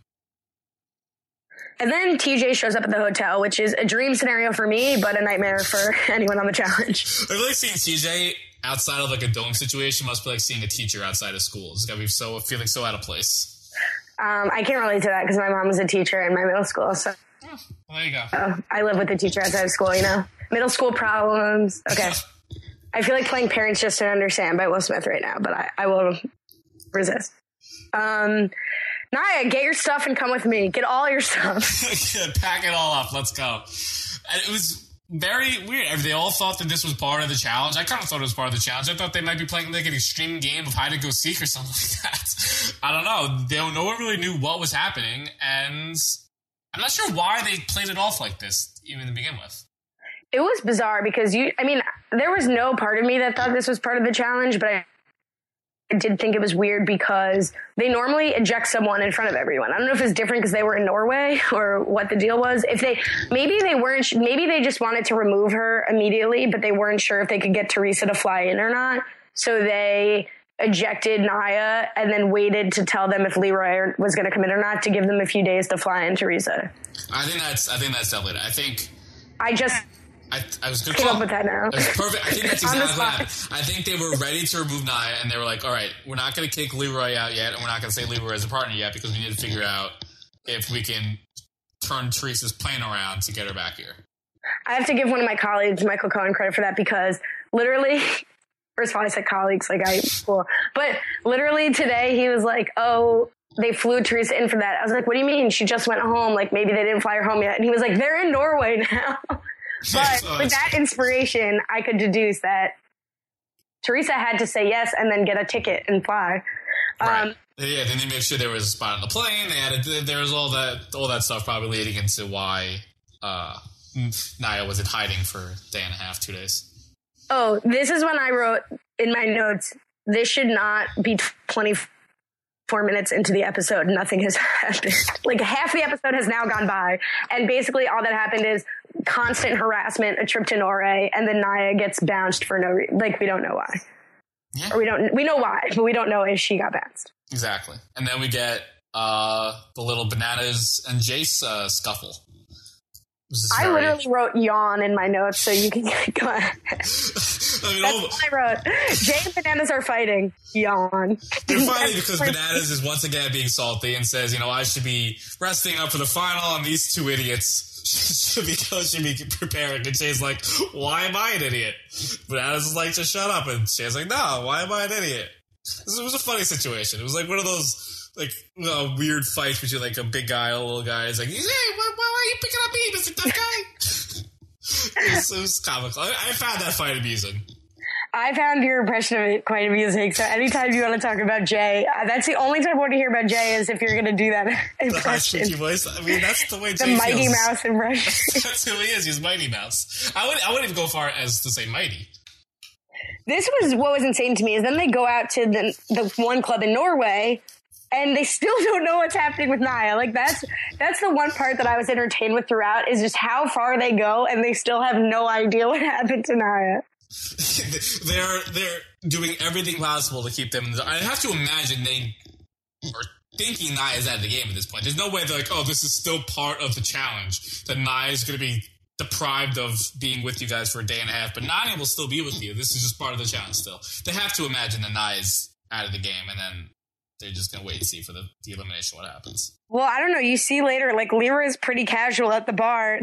And then T J shows up at the hotel, which is a dream scenario for me, but a nightmare for anyone on the challenge. I really seeing T J outside of like a dome situation must be like seeing a teacher outside of school. It's gotta be so feeling so out of place. Um, I can't relate to that because my mom was a teacher in my middle school. So oh, well, there you go. So I live with a teacher outside of school, you know, middle school problems. Okay. I feel like playing Parents Just Don't Understand by Will Smith right now, but I, I will resist. Um, Nia, get your stuff and come with me. Get all your stuff. Pack it all up. Let's go. And it was very weird. They all thought that this was part of the challenge. I kind of thought it was part of the challenge. I thought they might be playing like an extreme game of hide and go seek or something like that. I don't know. They, no one really knew what was happening, and I'm not sure why they played it off like this, even to begin with. It was bizarre because you, I mean, there was no part of me that thought this was part of the challenge, but I I did think it was weird because they normally eject someone in front of everyone. I don't know if it's different because they were in Norway or what the deal was. If they, maybe they weren't, maybe they just wanted to remove her immediately, but they weren't sure if they could get Teresa to fly in or not. So they ejected Nia and then waited to tell them if Leroy was going to come in or not to give them a few days to fly in Teresa. I think that's, I think that's definitely it. I think. I just. I, I was good came call. up with that now. It was perfect. I think that's exactly what happened. I think they were ready to remove Nia, and they were like, all right, we're not going to kick Leroy out yet, and we're not going to say Leroy as a partner yet because we need to figure out if we can turn Teresa's plane around to get her back here. I have to give one of my colleagues, Michael Cohen, credit for that because literally, first of all, I said colleagues, like I cool. But literally today he was like, oh, they flew Teresa in for that. I was like, what do you mean? She just went home. Like maybe they didn't fly her home yet. And he was like, they're in Norway now. But oh, with that inspiration, I could deduce that Teresa had to say yes and then get a ticket and fly. Right. Um, yeah, then they made sure there was a spot on the plane. They added there was all that all that stuff probably leading into why uh, Nia was in hiding for a day and a half, two days. Oh, this is when I wrote in my notes, this should not be twenty-four minutes into the episode. Nothing has happened. Like half the episode has now gone by. And basically all that happened is constant harassment, a trip to Norway, and then Nia gets bounced for no reason. Like, we don't know why. Yeah. Or we don't, we know why, but we don't know if she got bounced. Exactly. And then we get uh, the little Bananas and Jace uh, scuffle. I very... literally wrote yawn in my notes, so you can go ahead. I mean, That's all... what I wrote. Jay and Bananas are fighting. Yawn. They're fighting because Bananas is once again being salty and says, you know, I should be resting up for the final, and these two idiots should be, should be preparing. And Jay's like, why am I an idiot? Bananas is like, just shut up. And Jay's like, no, why am I an idiot? This was a funny situation. It was like one of those like uh, weird fights between like a big guy and a little guy. It's like, hey, why, why are you picking on me, Mister Tough Guy? it, was, it was comical. I, I found that fight amusing. I found your impression of it quite amusing. So anytime you want to talk about Jay, uh, that's the only time I want to hear about Jay is if you're going to do that impression. The voice. I mean, that's the way the Jay Mighty feels. Mouse impression. That's who he is. He's Mighty Mouse. I would. I wouldn't even go far as to say Mighty. This was what was insane to me is then they go out to the the one club in Norway and they still don't know what's happening with Nia. Like that's that's the one part that I was entertained with throughout is just how far they go and they still have no idea what happened to Nia. they're they're doing everything possible to keep them. I have to imagine they are thinking Nia is out of the game at this point. There's no way they're like, oh, this is still part of the challenge. That Nia is going to be deprived of being with you guys for a day and a half, but Nania will still be with you. This is just part of the challenge still. They have to imagine that Nia is out of the game, and then they're just going to wait and see for the, the elimination what happens. Well, I don't know. You see later, like, Lyra is pretty casual at the bar.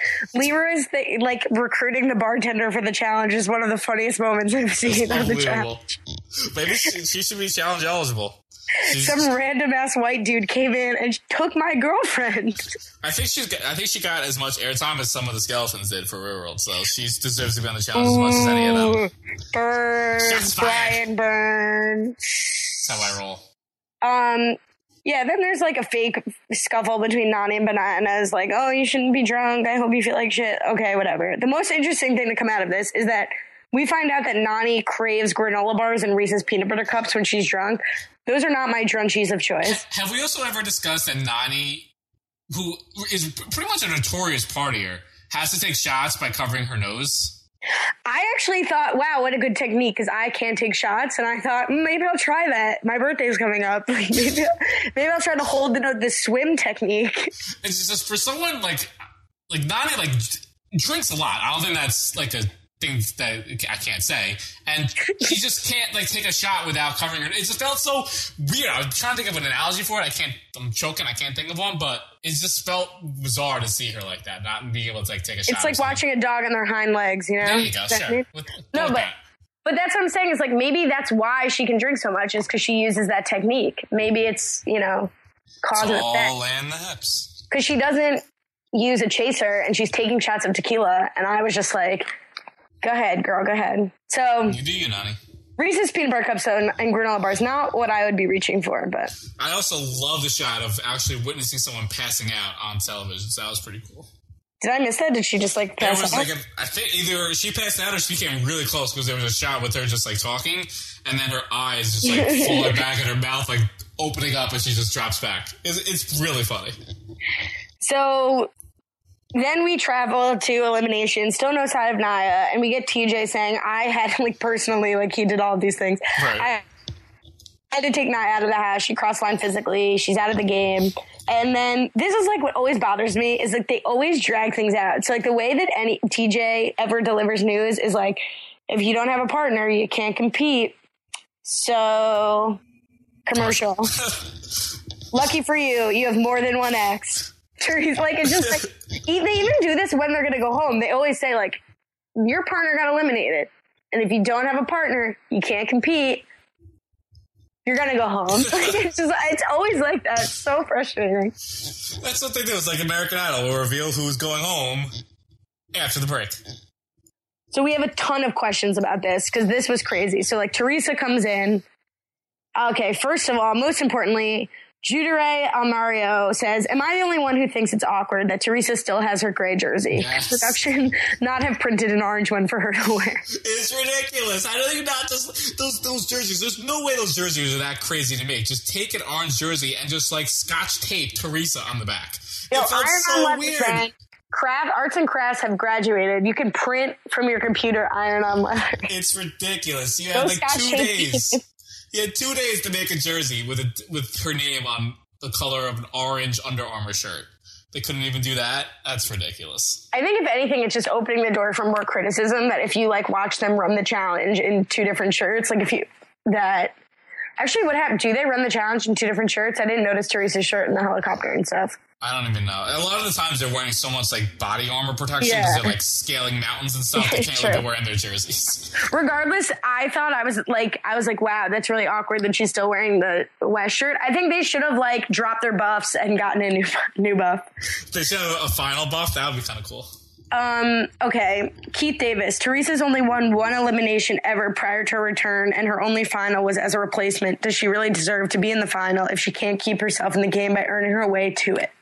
Lyra is, the, like, recruiting the bartender for the challenge is one of the funniest moments I've seen on the challenge. Maybe she, she should be challenge eligible. She's, Some random ass white dude came in and took my girlfriend. I think she's. I think she got as much airtime as some of the skeletons did for Real World, so she deserves to be on the challenge Ooh, as much as any of them. Burn, Brian, burn. That's how I roll. Um, yeah. Then there's like a fake scuffle between Nani and Bananas. Like, oh, you shouldn't be drunk. I hope you feel like shit. Okay, whatever. The most interesting thing to come out of this is that we find out that Nani craves granola bars and Reese's peanut butter cups when she's drunk. Those are not my drunchies of choice. Have we also ever discussed that Nani, who is pretty much a notorious partier, has to take shots by covering her nose? I actually thought, wow, what a good technique, because I can't take shots, and I thought, mm, maybe I'll try that. My birthday's coming up. maybe, maybe I'll try to hold the, the swim technique. It's just for someone like, like Nani, like, drinks a lot. I don't think that's like a things that I can't say, and she just can't like take a shot without covering her. It just felt so weird. I was trying to think of an analogy for it. I can't. I'm choking. I can't think of one, but it just felt bizarre to see her like that, not being able to like take a shot. It's like watching a dog on their hind legs. You know. There you go. Sure. With, with no, but that. but that's what I'm saying. Is like maybe that's why she can drink so much is because she uses that technique. Maybe it's you know cause and effect. All in the hips. Because she doesn't use a chaser and she's taking shots of tequila, and I was just like. Go ahead, girl. Go ahead. So you do you, Nani. Reese's peanut butter cups and, and granola bars. Not what I would be reaching for, but I also love the shot of actually witnessing someone passing out on television. So that was pretty cool. Did I miss that? Did she just like pass there was out? Like a, I think either she passed out or she came really close because there was a shot with her just like talking, and then her eyes just like falling back in her mouth, like opening up, and she just drops back. It's, it's really funny. So. Then we travel to elimination, still no sign of Nia, and we get T J saying, I had, like, personally, like, he did all of these things. Right. I had to take Nia out of the house. She crossed line physically. She's out of the game. And then this is, like, what always bothers me is, like, they always drag things out. So, like, the way that any T J ever delivers news is, like, if you don't have a partner, you can't compete. So, commercial. Lucky for you, you have more than one ex. He's like, it's just like, they even do this when they're going to go home. They always say, like, your partner got eliminated. And if you don't have a partner, you can't compete. You're going to go home. Like, it's just, it's always like that. It's so frustrating. That's what they do. It's like American Idol will reveal who's going home after the break. So we have a ton of questions about this because this was crazy. So, like, Teresa comes in Okay, first of all, most importantly, Judere Almario says, am I the only one who thinks it's awkward that Teresa still has her gray jersey? Yes. Production not have printed an orange one for her to wear. It's ridiculous. I don't think not just those those jerseys. There's no way those jerseys are that crazy to make. Just take an orange jersey and just like scotch tape Teresa on the back. Yo, It felt so weird. Craft, arts and crafts have graduated. You can print from your computer iron on leather. It's ridiculous. You had Those like two scotch tape. days. You had two days to make a jersey with a, with her name on the color of an orange Under Armour shirt. They couldn't even do that. That's ridiculous. I think if anything, it's just opening the door for more criticism. That if you like watch them run the challenge in two different shirts, like if you that actually what happened? Do they run the challenge in two different shirts? I didn't notice Teresa's shirt in the helicopter and stuff. I don't even know. A lot of the times they're wearing so much like body armor protection because Yeah. they're like scaling mountains and stuff. They can't True. look at wearing their jerseys. Regardless, I thought I was like, I was like, wow, that's really awkward that she's still wearing the West shirt. I think they should have like dropped their buffs and gotten a new new buff. They should have a final buff. That would be kind of cool. Um, okay. Keith Davis. Teresa's only won one elimination ever prior to her return, and her only final was as a replacement. Does she really deserve to be in the final if she can't keep herself in the game by earning her way to it?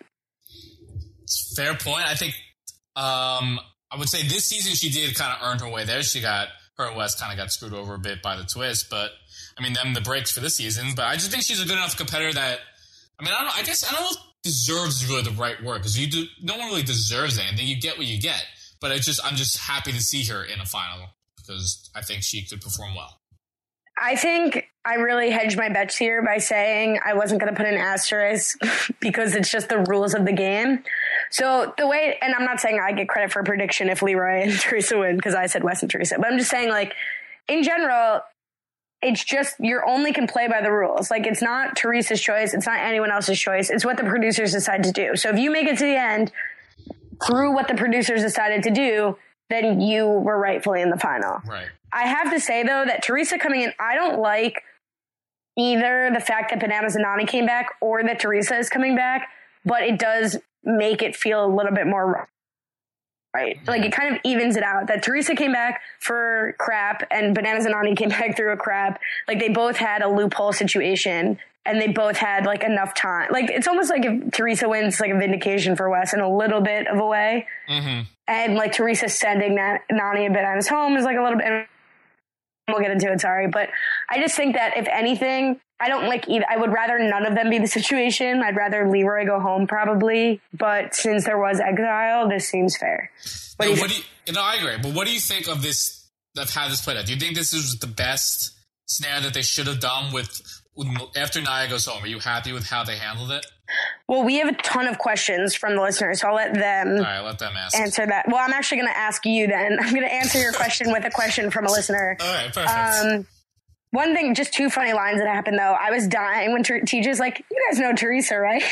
Fair point. I think um, I would say this season she did kind of earn her way there. She got her and West kind of got screwed over a bit by the twist, but I mean them the breaks for this season. But I just think she's a good enough competitor that I mean I don't. I guess I don't know if deserves is really the right word because you do no one really deserves anything. You get what you get. But it's just I'm just happy to see her in a final because I think she could perform well. I think I really hedged my bets here by saying I wasn't going to put an asterisk because it's just the rules of the game. So the way, and I'm not saying I get credit for a prediction if Leroy and Teresa win because I said Wes and Teresa, but I'm just saying like in general, it's just you only can play by the rules. Like it's not Teresa's choice. It's not anyone else's choice. It's what the producers decide to do. So if you make it to the end through what the producers decided to do, then you were rightfully in the final. Right. I have to say, though, that Teresa coming in, I don't like either the fact that Bananas and Nany came back or that Teresa is coming back, but it does make it feel a little bit more right. Like it kind of evens it out that Teresa came back for crap and Bananas and Nany came back through a crap. Like they both had a loophole situation and they both had like enough time. Like it's almost like if Teresa wins, like a vindication for Wes in a little bit of a way. Mm-hmm. And like Teresa sending that Nany and Bananas home is like a little bit. We'll get into it, sorry. But I just think that if anything, I don't like either. I would rather none of them be the situation. I'd rather Leroy go home probably. But since there was exile, this seems fair. What do you what think? do you, you know, I agree. But what do you think of this, of how this played out? Do you think this is the best scenario that they should have done with, with after Nia goes home? Are you happy with how they handled it? Well, we have a ton of questions from the listeners, so I'll let them All right, let them ask. answer that. Well, I'm actually going to ask you then. I'm going to answer your question with a question from a listener. All right, perfect. Um, one thing, just two funny lines that happened, though. I was dying when T J's like, you guys know Teresa, right?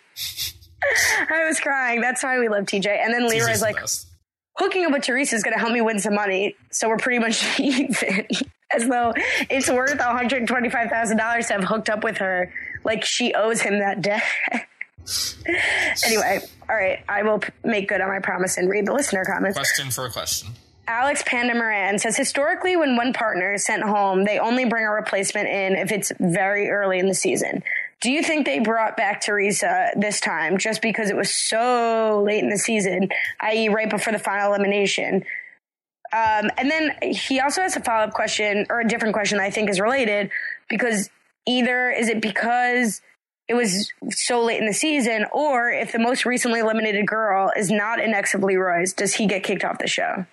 I was crying. That's why we love T J. And then Leroy's like, best. hooking up with Teresa is going to help me win some money, so we're pretty much even. As though it's worth one hundred twenty-five thousand dollars to have hooked up with her. Like she owes him that debt. Anyway, all right. I will p- make good on my promise and read the listener comments. Question for a question. Alex Panda Moran says, historically, when one partner is sent home, they only bring a replacement in if it's very early in the season. Do you think they brought back Teresa this time just because it was so late in the season, that is right before the final elimination? Um, and then he also has a follow-up question, or a different question that I think is related, because either is it because it was so late in the season, or if the most recently eliminated girl is not an ex of Leroy's, does he get kicked off the show?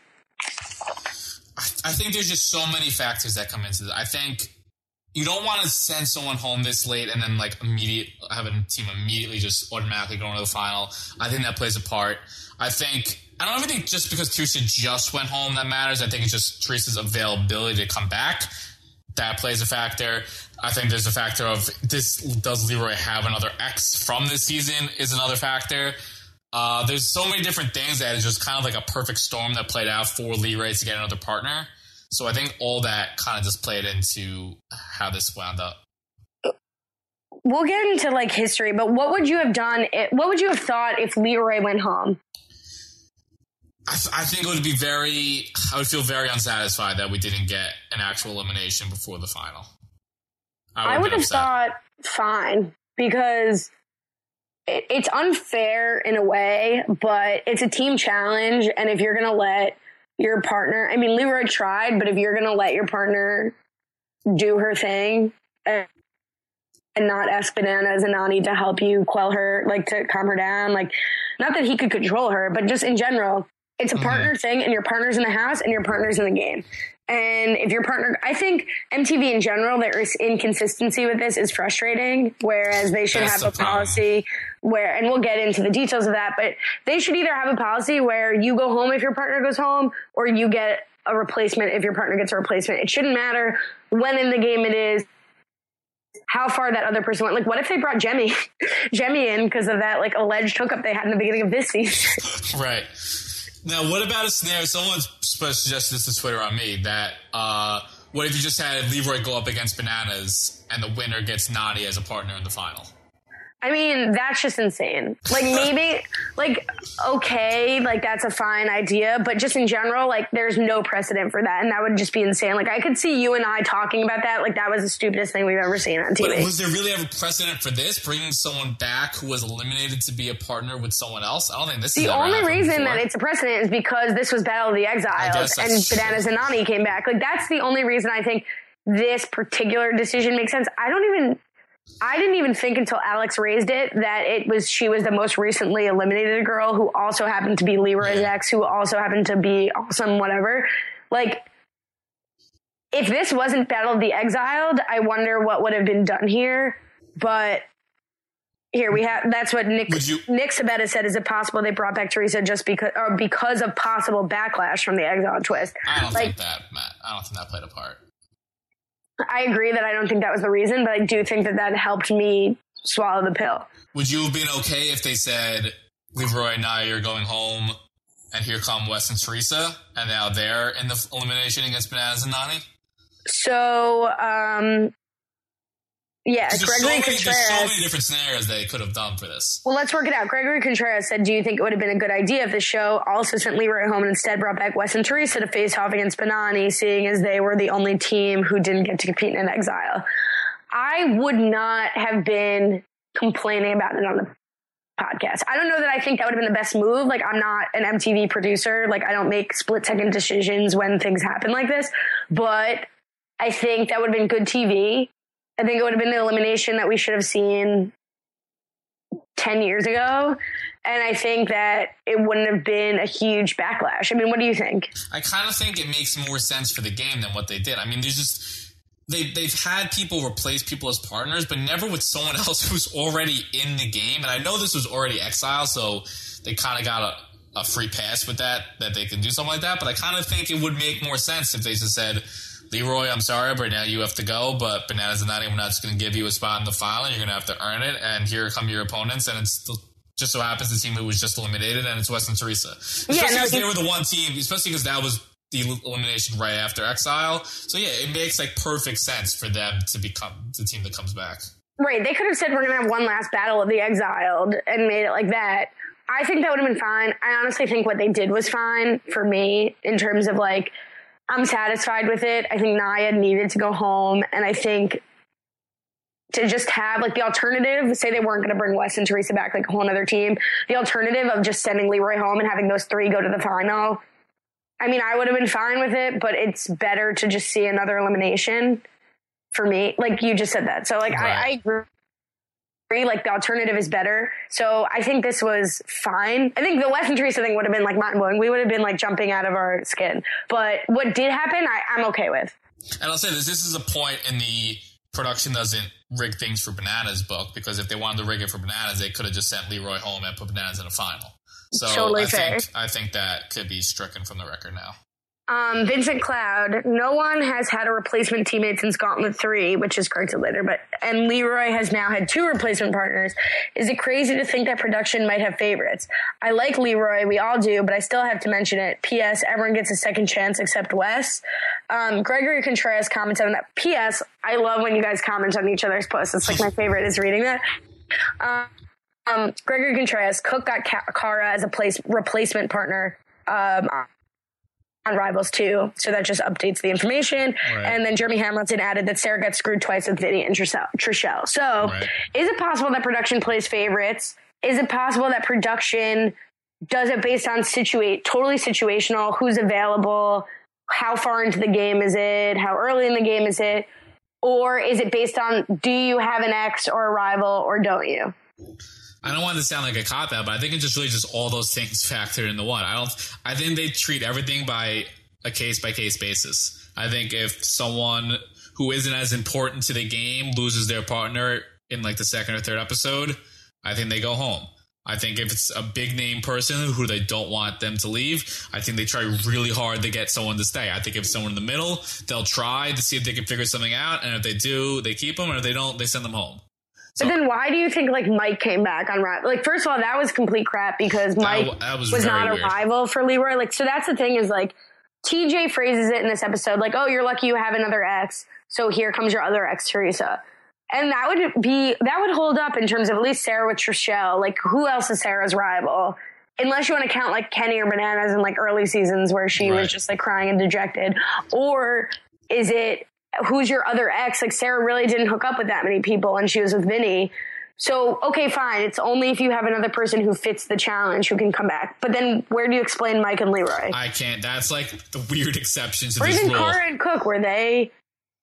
I think there's just so many factors that come into this. I think you don't want to send someone home this late and then like immediate have a team immediately just automatically go into the final. I think that plays a part. I think I don't even think just because Teresa just went home that matters. I think it's just Teresa's availability to come back. That plays a factor. I think there's a factor of this. Does Leroy have another ex from this season is another factor. Uh, there's so many different things that is just kind of like a perfect storm that played out for Leroy to get another partner. So I think all that kind of just played into how this wound up. We'll get into like history, but what would you have done? If, what would you have thought if Leroy went home? I, th- I think it would be very, I would feel very unsatisfied that we didn't get an actual elimination before the final. Uh, I would have thought fine because it, it's unfair in a way, but it's a team challenge. And if you're going to let your partner, I mean, Leroy tried, but if you're going to let your partner do her thing and, and not ask Bananas and Nany to help you quell her, like to calm her down, like not that he could control her, but just in general, it's a partner mm-hmm. thing and your partner's in the house and your partner's in the game. And if your partner, I think M T V in general, there is inconsistency with this is frustrating, whereas they should That's have a policy where, and we'll get into the details of that, but they should either have a policy where you go home if your partner goes home or you get a replacement if your partner gets a replacement. It shouldn't matter when in the game it is, how far that other person went. Like, what if they brought Jemmye, Jemmye in because of that, like, alleged hookup they had in the beginning of this season? Right. Now, what about a scenario? Someone's suggested this to Twitter on me that uh, what if you just had Leroy go up against Bananas and the winner gets Nany as a partner in the final? I mean, that's just insane. Like, maybe, like, okay, like, that's a fine idea. But just in general, like, there's no precedent for that. And that would just be insane. Like, I could see you and I talking about that. Like, that was the stupidest thing we've ever seen on T V. But was there really ever precedent for this? Bringing someone back who was eliminated to be a partner with someone else? I don't think this is the only reason before. that it's a precedent is because this was Battle of the Exiles and Bananas and Nany came back. Like, that's the only reason I think this particular decision makes sense. I don't even... I didn't even think until Alex raised it that it was she was the most recently eliminated girl who also happened to be Leroy's ex, who also happened to be awesome, whatever. Like, if this wasn't Battle of the Exiled, I wonder what would have been done here. But here we have, that's what Nick you, Nick Sabetta said. Is it possible they brought back Teresa just because, or because of possible backlash from the Exiled twist? I don't like, think that, Matt. I don't think that played a part. I agree that I don't think that was the reason, but I do think that that helped me swallow the pill. Would you have been okay if they said, Leroy and I are going home, and here come Wes and Teresa, and now they're in the elimination against Bananas and Nany? So, um... yeah, Gregory so many, Contreras. There's so many different scenarios they could have done for this. Well, let's work it out. Gregory Contreras said, do you think it would have been a good idea if the show also sent Leroy home and instead brought back Wes and Teresa to face off against Banani, seeing as they were the only team who didn't get to compete in Exile? I would not have been complaining about it on the podcast. I don't know that I think that would have been the best move. Like, I'm not an M T V producer. Like, I don't make split-second decisions when things happen like this. But I think that would have been good T V. I think it would have been the elimination that we should have seen ten years ago. And I think that it wouldn't have been a huge backlash. I mean, what do you think? I kind of think it makes more sense for the game than what they did. I mean, there's just, they, they've had people replace people as partners, but never with someone else who's already in the game. And I know this was already Exile, so they kind of got a, a free pass with that, that they can do something like that. But I kind of think it would make more sense if they just said, Leroy, I'm sorry, but now you have to go. But Bananas and Nany, we're not just going to give you a spot in the final. You're going to have to earn it. And here come your opponents. And it's just so happens the team who was just eliminated, and it's Wes and Teresa. Especially yeah, because no, they were the one team, especially because that was the elimination right after Exile. So, yeah, it makes, like, perfect sense for them to become the team that comes back. Right. They could have said we're going to have one last Battle of the Exiled and made it like that. I think that would have been fine. I honestly think what they did was fine for me in terms of, like, I'm satisfied with it. I think Nia needed to go home. And I think to just have, like, the alternative, say they weren't going to bring Wes and Teresa back, like a whole other team, the alternative of just sending Leroy home and having those three go to the final. I mean, I would have been fine with it, but it's better to just see another elimination for me. Like, you just said that. So, like, right. I, I agree. Like, the alternative is better. So I think this was fine. I think the Wes and Teresa thing would have been, like, mind-blowing. We would have been, like, jumping out of our skin. But what did happen, I, I'm okay with. And I'll say this. This is a point in the production doesn't rig things for Bananas book, because if they wanted to rig it for Bananas, they could have just sent Leroy home and put Bananas in a final. So totally I fair. think I think that could be stricken from the record now. Um, Vincent Cloud, no one has had a replacement teammate since Gauntlet three, which is corrected later, but and Leroy has now had two replacement partners. Is it crazy to think that production might have favorites? I like Leroy, we all do, but I still have to mention it. P S. Everyone gets a second chance except Wes. Um, Gregory Contreras commented on that. P S. I love when you guys comment on each other's posts. It's like my favorite is reading that. Um, um, Gregory Contreras, Cook got Ka- Kara as a place replacement partner. Um, on Rivals too, so that just updates the information. Right. And then Jeremy Hamilton added that Sarah got screwed twice with Vinny and Trishelle. So right. Is it possible that production plays favorites? Is it possible that production does it based on situate totally situational, who's available, how far into the game is it, how early in the game is it, or is it based on do you have an ex or a rival or don't you? I don't want to sound like a cop out, but I think it's just really just all those things factored into one. I don't. I think they treat everything by a case by case basis. I think if someone who isn't as important to the game loses their partner in like the second or third episode, I think they go home. I think if it's a big name person who they don't want them to leave, I think they try really hard to get someone to stay. I think if someone in the middle, they'll try to see if they can figure something out, and if they do, they keep them, and if they don't, they send them home. So, but then why do you think like Mike came back on Rival? Like, first of all, that was complete crap because Mike that, that was, was not a weird. rival for Leroy. Like, so that's the thing is like T J phrases it in this episode like, oh, you're lucky you have another ex. So here comes your other ex, Teresa. And that would be, that would hold up in terms of at least Sarah with Trishelle. Like, who else is Sarah's rival? Unless you want to count like Kenny or Bananas in like early seasons where she right. was just like crying and dejected. Or is it, who's your other ex? Like Sarah really didn't hook up with that many people and she was with Vinny. So, okay, fine. It's only if you have another person who fits the challenge who can come back. But then where do you explain Mike and Leroy? I can't. That's like the weird exception to or this even rule. Cara and Cook, were they,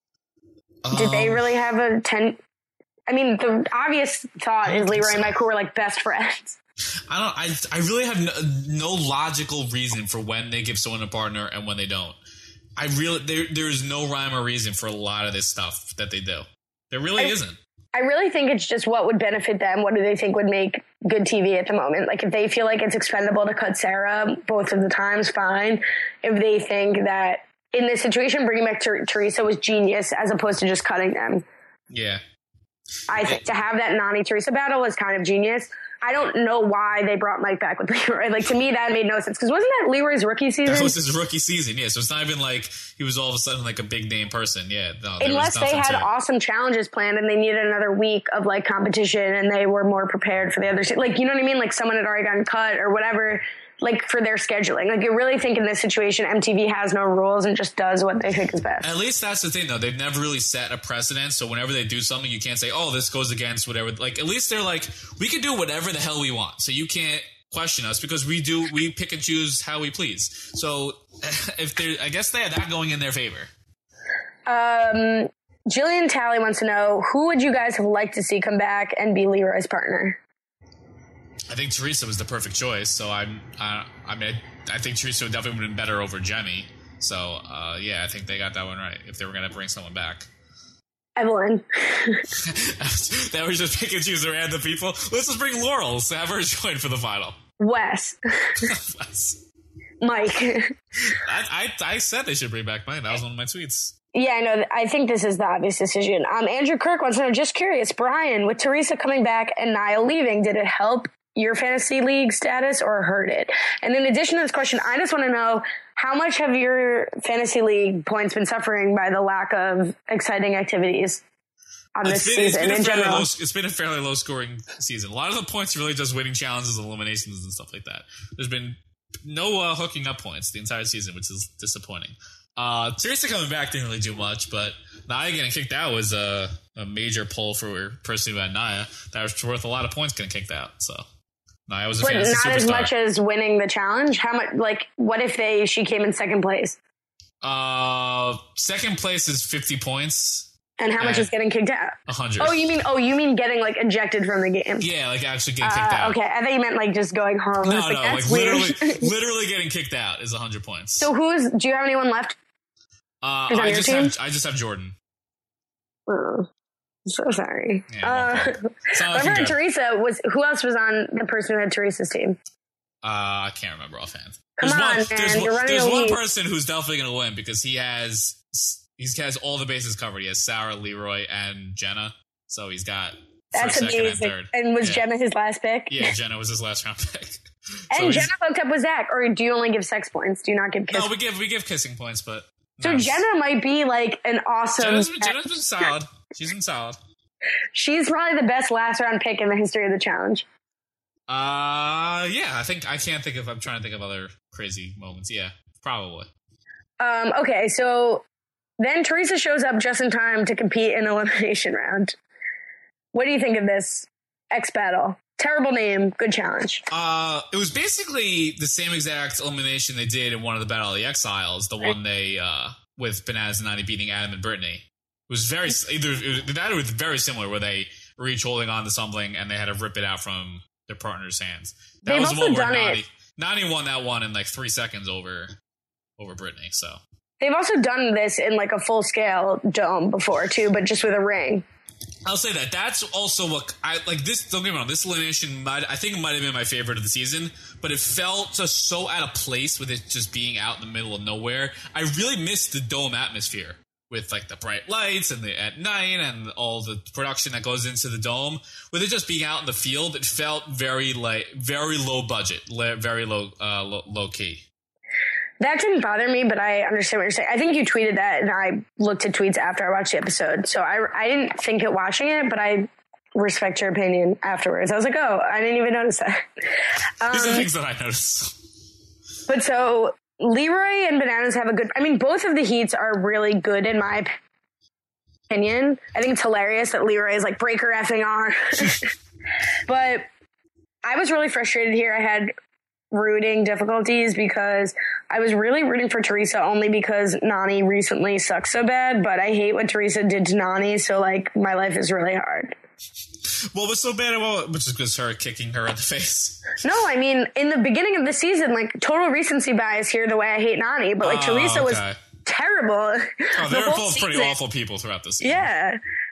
um, did they really have a ten? I mean, the obvious thought is Leroy and Mike who were like best friends. I don't, I, I really have no, no logical reason for when they give someone a partner and when they don't. I really, there, there's no rhyme or reason for a lot of this stuff that they do. There really I, isn't. I really think it's just what would benefit them. What do they think would make good T V at the moment? Like if they feel like it's expendable to cut Sarah both of the times, fine. If they think that in this situation, bringing back Ter- Teresa was genius as opposed to just cutting them. Yeah. I think to have that Nany Teresa battle was kind of genius. I don't know why they brought Mike back with Leroy. Like, to me, that made no sense. Because wasn't that Leroy's rookie season? That was his rookie season, yeah. So it's not even like he was all of a sudden like a big name person. Yeah. No, unless they had to... awesome challenges planned and they needed another week of like competition and they were more prepared for the other. Like, you know what I mean? Like someone had already gotten cut or whatever, like for their scheduling. Like, you really think in this situation, M T V has no rules and just does what they think is best. At least that's the thing, though. They've never really set a precedent. So whenever they do something, you can't say, oh, this goes against whatever. Like, at least they're like, we can do whatever the hell we want. So you can't question us because we do, we pick and choose how we please. So if they, I guess they had that going in their favor. Um, Jillian Talley wants to know, who would you guys have liked to see come back and be Leroy's partner? I think Teresa was the perfect choice. So I'm, uh, I mean, I think Teresa would definitely have been better over Jenny. So, uh, yeah, I think they got that one right if they were going to bring someone back. Evelyn. That was just pick and choose random people. Let's just bring Laurel to have her join for the final. Wes. Wes. Mike. I, I I said they should bring back Mike. That was one of my tweets. Yeah, I know. I think this is the obvious decision. Um, Andrew Kirk wants to know, just curious, Brian, with Teresa coming back and Niall leaving, did it help your fantasy league status or hurt it? And in addition to this question, I just want to know, how much have your fantasy league points been suffering by the lack of exciting activities on this it's been, season it's been in general? Low, it's been a fairly low scoring season. A lot of the points are really just winning challenges and eliminations and stuff like that. There's been no uh, hooking up points the entire season, which is disappointing. Uh, Teresa coming back didn't really do much, but Nia getting kicked out was a, a major pull for a person who had Nia. That was worth a lot of points getting kicked out, so... Nia was a but not superstar. as much as winning the challenge. How much? Like, what if they she came in second place? Uh, second place is fifty points. And how much is getting kicked out? A hundred. Oh, you mean? Oh, you mean getting like ejected from the game? Yeah, like actually getting kicked uh, out. Okay, I thought you meant like just going home. No, like, no, that's like weird. literally, literally getting kicked out is a hundred points. So who's? Do you have anyone left? Uh, Who's on I your just team? have I just have Jordan. Oh, so sorry. Yeah, uh, remember Teresa was. Who else was on the person who had Teresa's team? Uh, I can't remember offhand. Come There's on, one, man, there's, you're one, running there's a one lead. person who's definitely going to win because he has he has all the bases covered. He has Sarah, Leroy, and Jenna. So he's got That's first, amazing. second, and third. And was yeah. Jenna his last pick? Yeah, Jenna was his last round pick. And so Jenna hooked up with Zach, or do you only give sex points? Do you not give kiss? No, we give we give kissing points, but so no. Jenna might be like an awesome. Jenna's been, Jenna's been solid. She's been solid. She's probably the best last round pick in the history of the challenge. Uh, yeah, I think I can't think of. I'm trying to think of other crazy moments. Yeah, probably. Um, okay, so then Teresa shows up just in time to compete in the elimination round. What do you think of this X Battle? Terrible name, good challenge. Uh, it was basically the same exact elimination they did in one of the Battle of the Exiles, the one they, uh, with Bananas and Nani beating Adam and Brittany. It was very, either, it was, that was very similar, where they were each holding on to something and they had to rip it out from their partner's hands. That They've was the one also where done Nani, it. Nani won that one in like three seconds over, over Brittany, so. They've also done this in like a full scale dome before too, but just with a ring. I'll say that. That's also what I like. This, don't get me wrong, this elimination might, I think it might have been my favorite of the season, but it felt just so out of place with it just being out in the middle of nowhere. I really missed the dome atmosphere with like the bright lights and the at night and all the production that goes into the dome. With it just being out in the field, it felt very like very low budget, very low, uh, low, low key. That didn't bother me, but I understand what you're saying. I think you tweeted that, and I looked at tweets after I watched the episode. So I, I didn't think it watching it, but I respect your opinion afterwards. I was like, oh, I didn't even notice that. Um, These are the things that I noticed. But so Leroy and Bananas have a good... I mean, both of the heats are really good in my opinion. I think it's hilarious that Leroy is like, breaker effing on. But I was really frustrated here. I had rooting difficulties because I was really rooting for Teresa only because Nani recently sucks so bad, but I hate what Teresa did to Nani, so like my life is really hard. What was so bad about it? Which is because her kicking her in the face. No, I mean, in the beginning of the season, like total recency bias here, the way I hate Nani, but like oh, Teresa okay. was terrible. Oh, they the were both season. pretty awful people throughout this season. Yeah.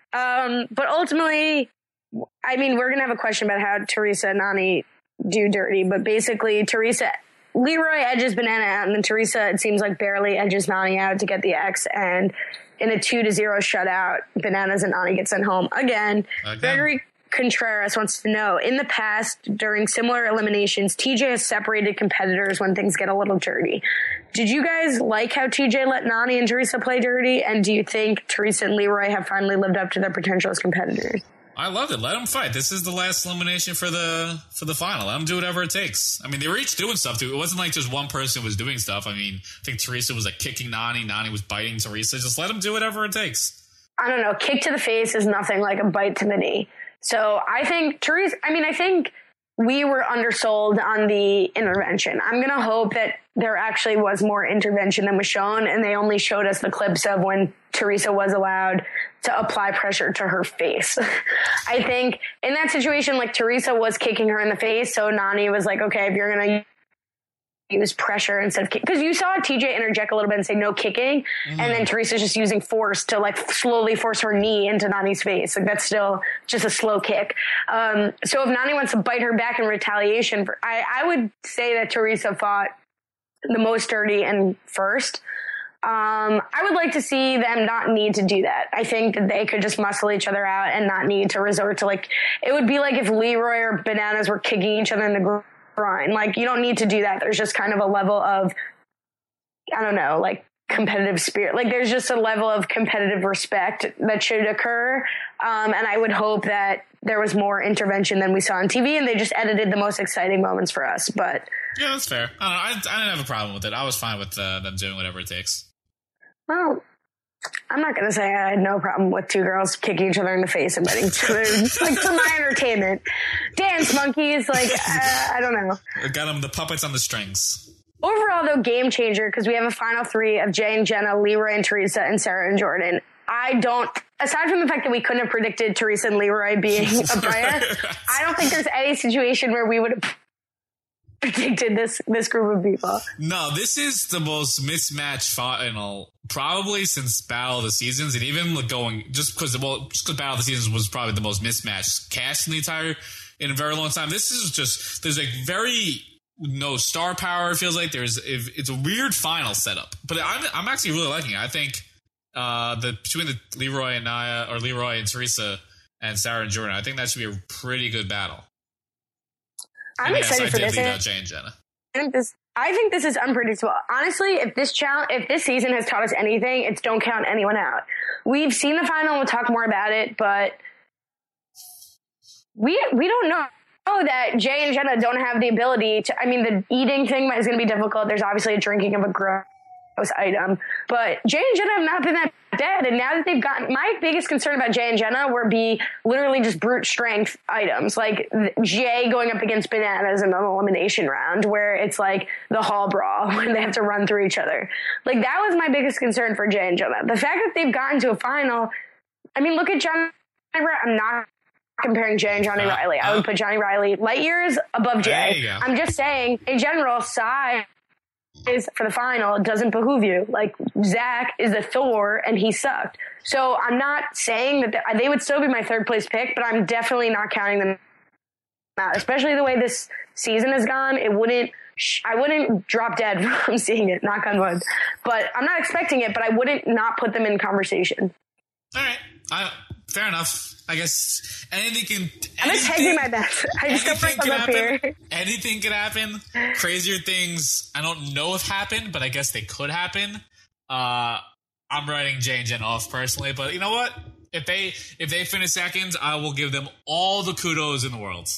Um, but ultimately, I mean, we're going to have a question about how Teresa and Nani do dirty, but basically Teresa, Leroy edges Banana out, and then Teresa, it seems like, barely edges Nani out to get the X, and in a two to zero shutout, Bananas and Nani get sent home again. again. Gregory Contreras wants to know, in the past, during similar eliminations, T J has separated competitors when things get a little dirty. Did you guys like how T J let Nani and Teresa play dirty, and do you think Teresa and Leroy have finally lived up to their potential as competitors? I loved it. Let them fight. This is the last elimination for the for the final. Let them do whatever it takes. I mean, they were each doing stuff too. It wasn't like just one person was doing stuff. I mean, I think Teresa was like kicking Nani. Nani was biting Teresa. Just let them do whatever it takes. I don't know. Kick to the face is nothing like a bite to the knee. So I think Teresa, I mean, I think we were undersold on the intervention. I'm going to hope that there actually was more intervention than was shown, and they only showed us the clips of when Teresa was allowed to apply pressure to her face. I think in that situation, like, Teresa was kicking her in the face, so Nani was like, okay, if you're going to use pressure instead of kick, because you saw T J interject a little bit and say no kicking, mm-hmm. and then Teresa's just using force to like slowly force her knee into Nani's face. Like, that's still just a slow kick. Um, so if Nani wants to bite her back in retaliation, for, I, I would say that Teresa fought the most dirty and first. Um, I would like to see them not need to do that. I think that they could just muscle each other out and not need to resort to, like, it would be like if Leroy or Bananas were kicking each other in the groin. Like, you don't need to do that. There's just kind of a level of, I don't know, like, competitive spirit. Like, there's just a level of competitive respect that should occur. Um, and I would hope that there was more intervention than we saw on T V, and they just edited the most exciting moments for us. But yeah, that's fair. I, don't know, I, I didn't have a problem with it. I was fine with uh, them doing whatever it takes. Well, I'm not going to say I had no problem with two girls kicking each other in the face and biting each other. Like, for my entertainment. Dance monkeys, like, uh, I don't know. Got them the puppets on the strings. Overall, though, game changer, because we have a final three of Jay and Jenna, Leroy and Teresa, and Sarah and Jordan. I don't, aside from the fact that we couldn't have predicted Teresa and Leroy being a Brea, I don't think there's any situation where we would have predicted this this group of people. No, this is the most mismatched final probably since Battle of the Seasons, and even going just because well, just because Battle of the Seasons was probably the most mismatched cast in the entire in a very long time. This is just there's like very no star power. It feels like there's it's a weird final setup, but I'm I'm actually really liking it. I think uh, the between the Leroy and Naya or Leroy and Teresa and Sarah and Jordan, I think that should be a pretty good battle. I'm and excited yes, for I did this. leave out Jay and Jenna. I think this. I think this is unpredictable. Honestly, if this challenge, if this season has taught us anything, it's don't count anyone out. We've seen the final. We'll talk more about it, but we we don't know that Jay and Jenna don't have the ability to. I mean, the eating thing is going to be difficult. There's obviously a drinking of a grown item. But Jay and Jenna have not been that bad. And now that they've gotten, my biggest concern about Jay and Jenna would be literally just brute strength items. Like Jay going up against Bananas in an elimination round where it's like the hall brawl when they have to run through each other. Like that was my biggest concern for Jay and Jenna. The fact that they've gotten to a final, I mean, look at Johnny. I'm not comparing Jay and Johnny uh, Riley. I would put Johnny Riley light years above Jay. I'm just saying, in general, size for the final doesn't behoove you. Like Zach is a Thor and he sucked. So I'm not saying that they, they would still be my third place pick, but I'm definitely not counting them out. Especially the way this season has gone, it wouldn't. I wouldn't drop dead from seeing it. Knock on wood. But I'm not expecting it. But I wouldn't not put them in conversation. All right, I, fair enough. I guess anything can. I'm just hedging my bets. I just got myself up happen. here. Anything could happen. Crazier things I don't know if happened, but I guess they could happen. Uh, I'm writing Jay and Jen off personally, but you know what? If they if they finish second, I will give them all the kudos in the world.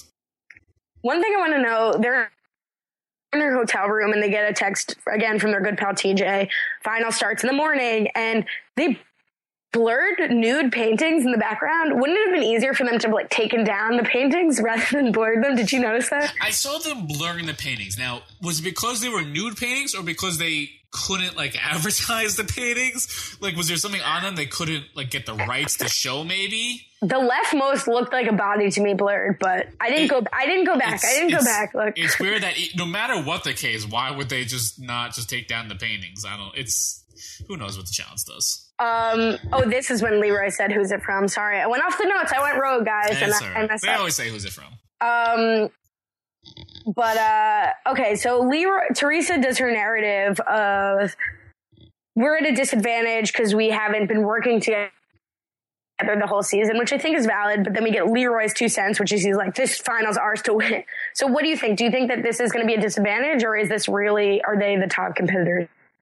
One thing I want to know: they're in their hotel room and they get a text again from their good pal T J. Final starts in the morning, and they blurred nude paintings in the background. Wouldn't it have been easier for them to like taken down the paintings rather than blurred them? Did you notice that? I saw them blurring the paintings. Now, was it because they were nude paintings or because they couldn't like advertise the paintings? Like, was there something on them they couldn't like get the rights to show? Maybe the leftmost looked like a body to me, blurred, but I didn't it, go. I didn't go back. I didn't go back. Look, it's weird that it, no matter what the case, why would they just not just take down the paintings? I don't. It's who knows what the challenge does. Um. Oh, this is when Leroy said, "Who's it from?" Sorry, I went off the notes. I went rogue, guys, and, and I, I messed they up. always say, "Who's it from?" Um. But uh. Okay, so Leroy, Teresa does her narrative of we're at a disadvantage because we haven't been working together the whole season, which I think is valid. But then we get Leroy's two cents, which is he's like, "This final's ours to win." So, what do you think? Do you think that this is going to be a disadvantage, or is this really? Are they the top competitors?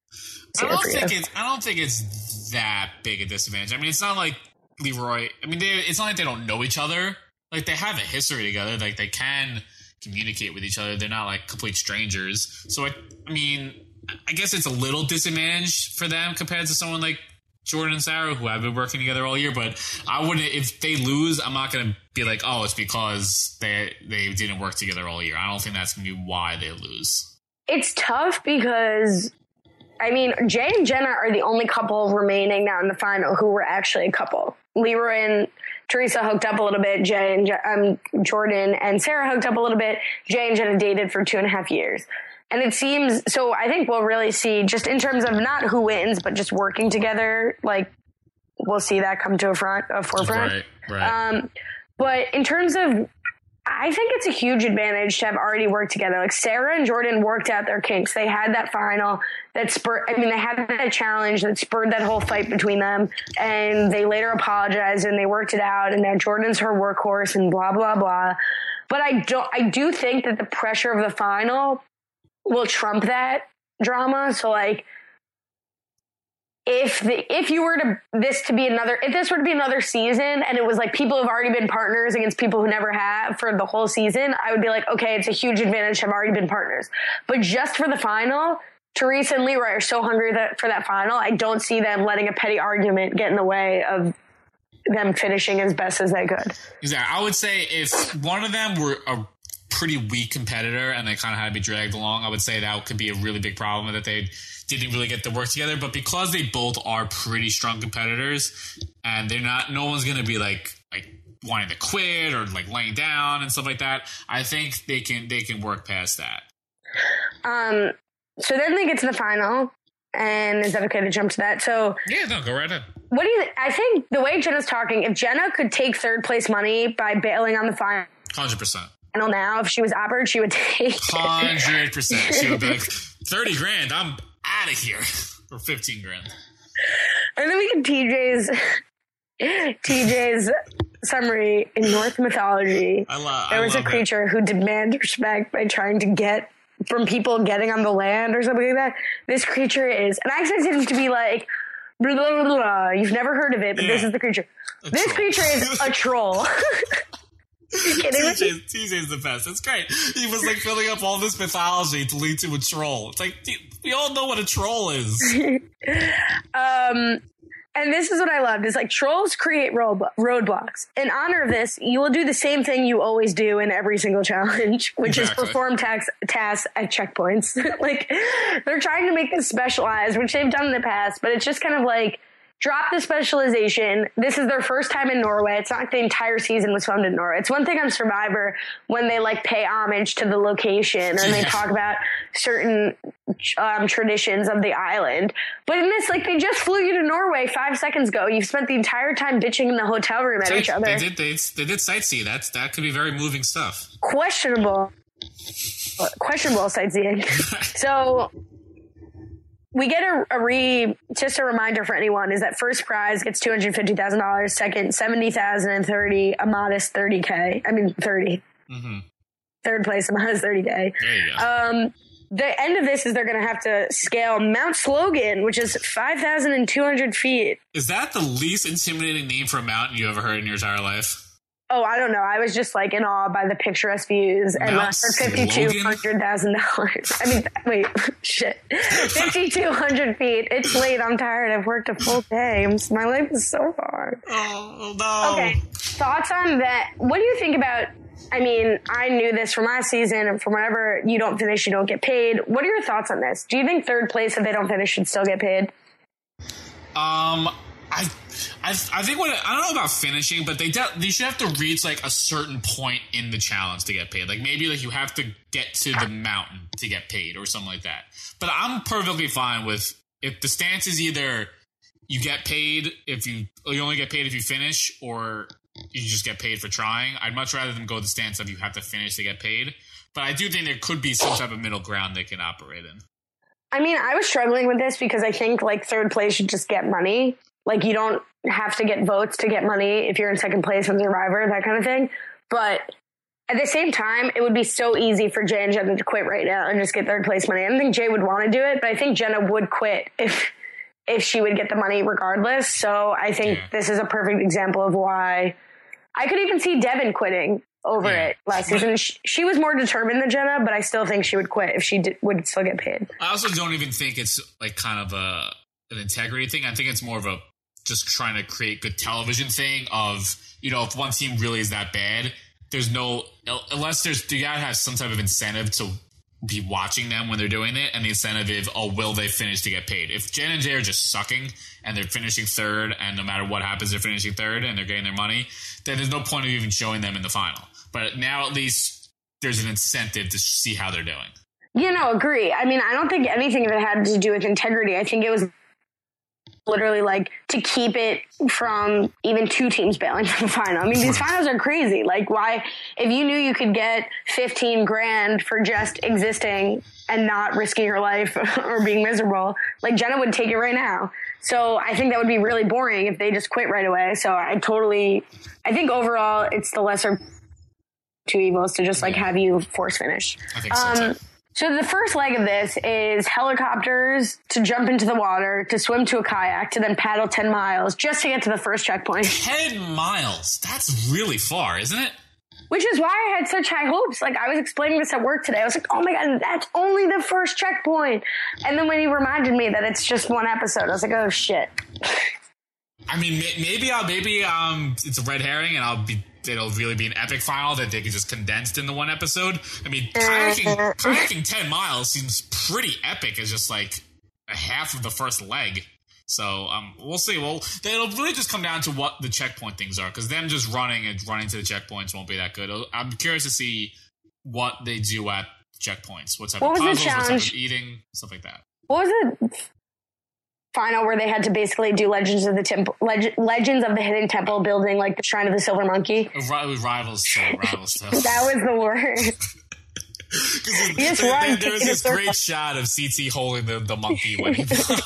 I don't think it's. I don't think it's that big a disadvantage. I mean, it's not like Leroy. I mean, they, it's not like they don't know each other. Like they have a history together. Like they can communicate with each other. They're not like complete strangers. So I, I mean, I guess it's a little disadvantage for them compared to someone like Jordan and Sarah who have been working together all year. But I wouldn't. If they lose, I'm not going to be like, oh, it's because they they didn't work together all year. I don't think that's going to be why they lose. It's tough because. I mean, Jay and Jenna are the only couple remaining now in the final who were actually a couple. Leroy and Teresa hooked up a little bit. Jay and um, Jordan and Sarah hooked up a little bit. Jay and Jenna dated for two and a half years. And it seems, so I think we'll really see, just in terms of not who wins, but just working together, like, we'll see that come to a front, a forefront. Right, right. Um, but in terms of, I think it's a huge advantage to have already worked together. Like Sarah and Jordan worked out their kinks. They had that final that spurred, I mean, they had that challenge that spurred that whole fight between them. And they later apologized and they worked it out. And now Jordan's her workhorse and blah, blah, blah. But I don't, I do think that the pressure of the final will trump that drama. So like, if the, if you were to this to be another, if this were to be another season and it was like people who've already been partners against people who never have for the whole season, I would be like, okay, it's a huge advantage to have already been partners. But just for the final, Teresa and Leroy are so hungry that, for that final. I don't see them letting a petty argument get in the way of them finishing as best as they could. Exactly. I would say if one of them were a pretty weak competitor and they kind of had to be dragged along, I would say that could be a really big problem that they didn't really get to work together. But because they both are pretty strong competitors and they're not, no one's going to be like, like wanting to quit or like laying down and stuff like that. I think they can, they can work past that. Um, so then they get to the final, and is that okay to jump to that? So yeah, no, go right ahead. What do you, I think the way Jenna's talking, if Jenna could take third place money by bailing on the final, one hundred percent. Now, if she was offered, she would take one hundred percent. She would be like, thirty grand, I'm out of here. Or fifteen grand. And then we get T J's T J's summary in Norse mythology. I love There was I love a creature that. who demanded respect by trying to get from people getting on the land or something like that. This creature is, and I expected him to be like, blah, blah, blah, blah. You've never heard of it, but yeah. This is the creature. A this troll. creature is a troll. T J's the best. It's great. He was like filling up all this mythology to lead to a troll. It's like, we all know what a troll is. um, and this is what I loved. Is like trolls create road roadblocks. In honor of this, you will do the same thing you always do in every single challenge, which exactly. is perform tax tasks at checkpoints. Like they're trying to make this specialized, which they've done in the past, but it's just kind of like, drop the specialization. This is their first time in Norway. It's not like the entire season was filmed in Norway. It's one thing on Survivor when they like pay homage to the location and they talk about certain um, traditions of the island. But in this, like they just flew you to Norway five seconds ago. You've spent the entire time bitching in the hotel room at they, each other. They did, they, they did sightsee. That's, that could be very moving stuff. Questionable. Questionable sightseeing. So... we get a, a re, just a reminder for anyone is that first prize gets two hundred fifty thousand dollars, second seventy thousand dollars, and thirty, a modest thirty K. I mean, thirty. Mm-hmm. Third place, a modest thirty K. There you go. Um, the end of this is they're going to have to scale Mount Slogan, which is five thousand two hundred feet. Is that the least intimidating name for a mountain you ever heard in your entire life? Oh, I don't know. I was just like in awe by the picturesque views and Mount for fifty-two hundred thousand dollars. I mean, wait, shit. fifty-two hundred feet. It's late. I'm tired. I've worked a full day. I'm, my life is so hard. Oh, no. Okay. Thoughts on that? What do you think about, I mean, I knew this from last season and from whenever you don't finish, you don't get paid. What are your thoughts on this? Do you think third place, if they don't finish, should still get paid? Um, I... I, I think what I don't know about finishing, but they de- they should have to reach like a certain point in the challenge to get paid. Like maybe like you have to get to the mountain to get paid or something like that. But I'm perfectly fine with if the stance is either you get paid if you or you only get paid if you finish, or you just get paid for trying. I'd much rather them go the stance of you have to finish to get paid. But I do think there could be some type of middle ground they can operate in. I mean, I was struggling with this because I think like third place should just get money. Like you don't have to get votes to get money if you're in second place on Survivor, that kind of thing. But at the same time, it would be so easy for Jay and Jenna to quit right now and just get third place money. I don't think Jay would want to do it, but I think Jenna would quit if if she would get the money regardless. So I think yeah. this is a perfect example of why I could even see Devin quitting over yeah. it last season. She, she was more determined than Jenna, but I still think she would quit if she did, would still get paid. I also don't even think it's like kind of a an integrity thing. I think it's more of a just trying to create good television thing of, you know, if one team really is that bad, there's no, unless there's, you gotta have some type of incentive to be watching them when they're doing it. And the incentive is, oh, will they finish to get paid? If Jen and Jay are just sucking and they're finishing third, and no matter what happens, they're finishing third and they're getting their money, then there's no point of even showing them in the final. But now at least there's an incentive to see how they're doing. You know, agree. I mean, I don't think anything of it had to do with integrity. I think it was literally like to keep it from even two teams bailing for the final. I mean, these finals are crazy. Like, why, if you knew you could get fifteen grand for just existing and not risking your life or being miserable, like Jenna would take it right now. So I think that would be really boring if they just quit right away. So I totally, I think overall it's the lesser two evils to just like have you force finish. I think so um, too. So the first leg of this is helicopters to jump into the water, to swim to a kayak, to then paddle ten miles just to get to the first checkpoint. ten miles? That's really far, isn't it? Which is why I had such high hopes. Like, I was explaining this at work today. I was like, oh my God, that's only the first checkpoint. And then when you reminded me that it's just one episode, I was like, oh shit. I mean, maybe I'll, maybe um, it's a red herring and I'll be, it'll really be an epic final that they can just condensed into one episode. I mean, kayaking, kayaking ten miles seems pretty epic as just like a half of the first leg. So um, we'll see. Well, it'll really just come down to what the checkpoint things are, because them just running and running to the checkpoints won't be that good. I'm curious to see what they do at checkpoints. What type what of puzzles, what type of eating, stuff like that. What was the final where they had to basically do Legends of the Temple, Leg- Legends of the Hidden Temple building, like the Shrine of the Silver Monkey? It was Rivals stuff. Rivals stuff. That was the worst. Because there, there, there was this great shot of C T holding the, the monkey when he won.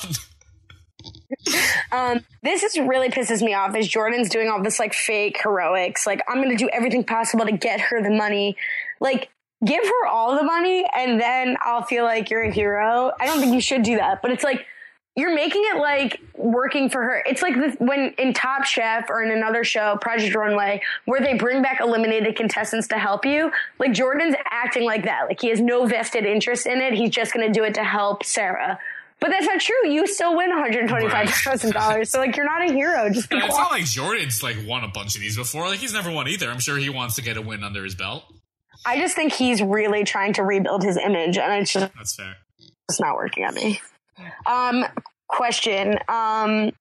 Um, this is really pisses me off is Jordan's doing all this like fake heroics. Like, I'm going to do everything possible to get her the money. Like, give her all the money and then I'll feel like you're a hero. I don't think you should do that. But it's like, you're making it like working for her. It's like the, when in Top Chef or in another show, Project Runway, where they bring back eliminated contestants to help you. Like Jordan's acting like that. Like he has no vested interest in it. He's just going to do it to help Sarah. But that's not true. You still win one hundred twenty-five thousand dollars. Right. So like you're not a hero. Just be it's not like Jordan's like won a bunch of these before. Like he's never won either. I'm sure he wants to get a win under his belt. I just think he's really trying to rebuild his image, and it's just that's fair. It's not working on me. Um, question. Um,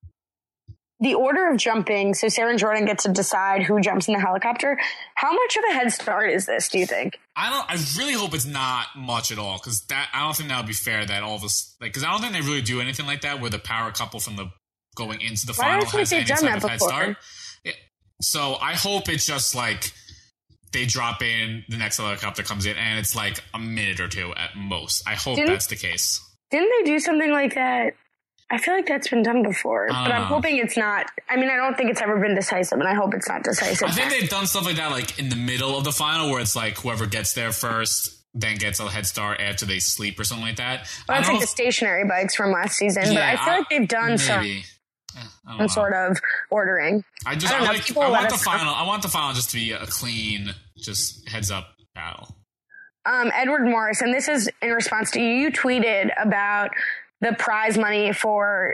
the order of jumping, so Sarah and Jordan get to decide who jumps in the helicopter. How much of a head start is this, do you think? I don't, I really hope it's not much at all, because that, I don't think that would be fair that all this, like, because I don't think they really do anything like that where the power couple from the going into the final has any type of head start. Yeah. So I hope it's just like they drop in, the next helicopter comes in, and it's like a minute or two at most. I hope didn't, that's the case. Didn't they do something like that? I feel like that's been done before, but I'm hoping it's not. I mean, I don't think it's ever been decisive, and I hope it's not decisive. I think they've done stuff like that, like in the middle of the final, where it's like whoever gets there first then gets a head start after they sleep or something like that. Well, that's like the stationary bikes from last season, yeah, but I feel I, like they've done maybe. some, some know. sort of ordering. I just, I, I, like, I want the final. Know. I want the final just to be a clean, just heads up battle. Um, Edward Morris, and this is in response to you. You tweeted about the prize money for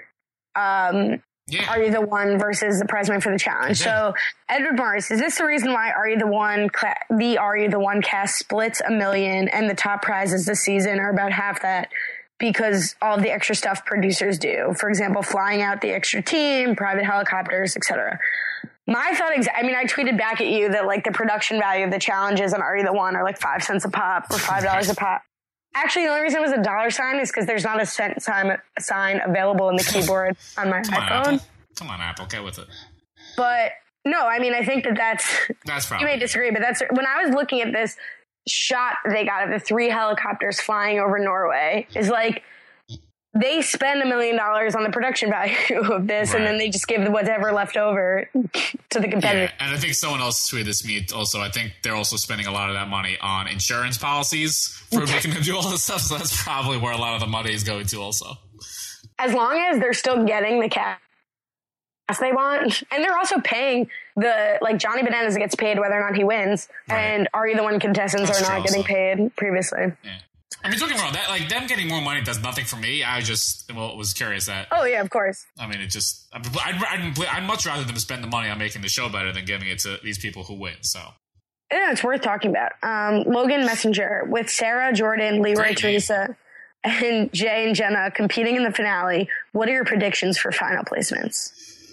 um, yeah. Are You the One versus the prize money for the challenge. So, Edward Morris, is this the reason why Are You the One, the Are You the One cast splits a million and the top prizes this season are about half that because all of the extra stuff producers do? For example, flying out the extra team, private helicopters, et cetera. My thought, exa- I mean, I tweeted back at you that like the production value of the challenges on Are You the One are like five cents a pop or five dollars a pop. Actually, the only reason it was a dollar sign is because there's not a cent sign, sign available in the keyboard on my Come iPhone. On, Apple. Come on, Apple, get with it. But no, I mean, I think that that's. That's probably. You may disagree, but that's when I was looking at this shot they got of the three helicopters flying over Norway is like they spend a million dollars on the production value of this, right. and then they just give whatever left over to the competitor. Yeah, and I think someone else tweeted this me also. I think they're also spending a lot of that money on insurance policies for making them do all this stuff. So that's probably where a lot of the money is going to also. As long as they're still getting the cash they want, and they're also paying the, like Johnny Bananas gets paid whether or not he wins, right. and Are You the One contestants that's are not getting also. paid previously. Yeah. I mean, don't get me wrong. That like them getting more money does nothing for me. I just well was curious that. Oh yeah, of course. I mean, it just I'd, I'd, I'd much rather them spend the money on making the show better than giving it to these people who win. So yeah, it's worth talking about. Um, Logan Messenger with Sarah, Jordan, Leroy, Great Teresa, name. and Jay and Jenna competing in the finale. What are your predictions for final placements?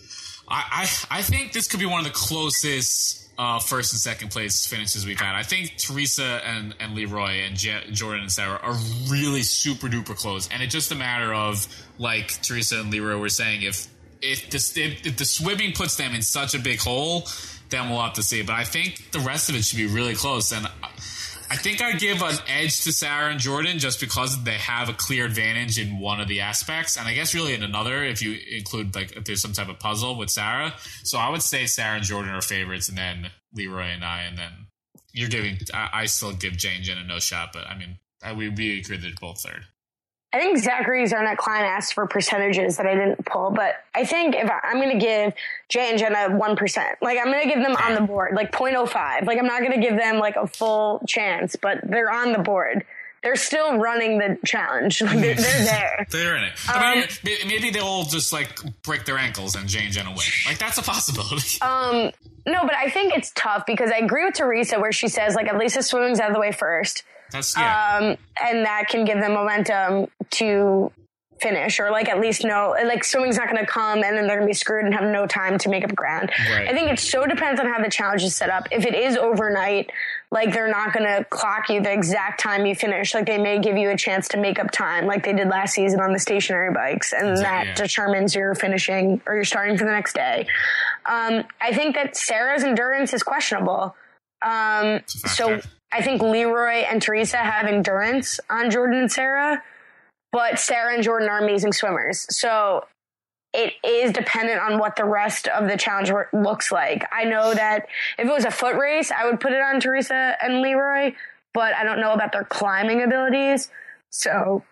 I I, I think this could be one of the closest. Uh, first and second place finishes we've had. I think Teresa and, and Leroy and J- Jordan and Sarah are really super duper close, and it's just a matter of like Teresa and Leroy were saying, if if the if, if the swimming puts them in such a big hole, then we'll have to see. But I think the rest of it should be really close, and I think I'd give an edge to Sarah and Jordan just because they have a clear advantage in one of the aspects, and I guess really in another if you include like if there's some type of puzzle with Sarah. So I would say Sarah and Jordan are favorites, and then Leroy and I, and then you're giving. I, I still give Jay and Jenna no shot, but I mean I would be agree they're both third. I think Zachary Zarnett Klein asked for percentages that I didn't pull, but I think if I, I'm going to give Jay and Jenna one percent, like I'm going to give them on the board, like zero point zero five. Like I'm not going to give them like a full chance, but they're on the board. They're still running the challenge. Like they're, they're there. They're in it. I mean, um, maybe they'll all just like break their ankles and Jay and Jenna win. Like that's a possibility. Um, no, but I think it's tough because I agree with Teresa where she says like at least the swimming's out of the way first. That's, yeah. Um, and that can give them momentum to finish, or like at least know, like swimming's not going to come and then they're going to be screwed and have no time to make up ground. Right. I think it so depends on how the challenge is set up. If it is overnight, like they're not going to clock you the exact time you finish. Like they may give you a chance to make up time like they did last season on the stationary bikes, and that yeah. determines your finishing or your starting for the next day. Um, I think that Sarah's endurance is questionable. Um, so I think Leroy and Teresa have endurance on Jordan and Sarah, but Sarah and Jordan are amazing swimmers. So it is dependent on what the rest of the challenge looks like. I know that if it was a foot race, I would put it on Teresa and Leroy, but I don't know about their climbing abilities. So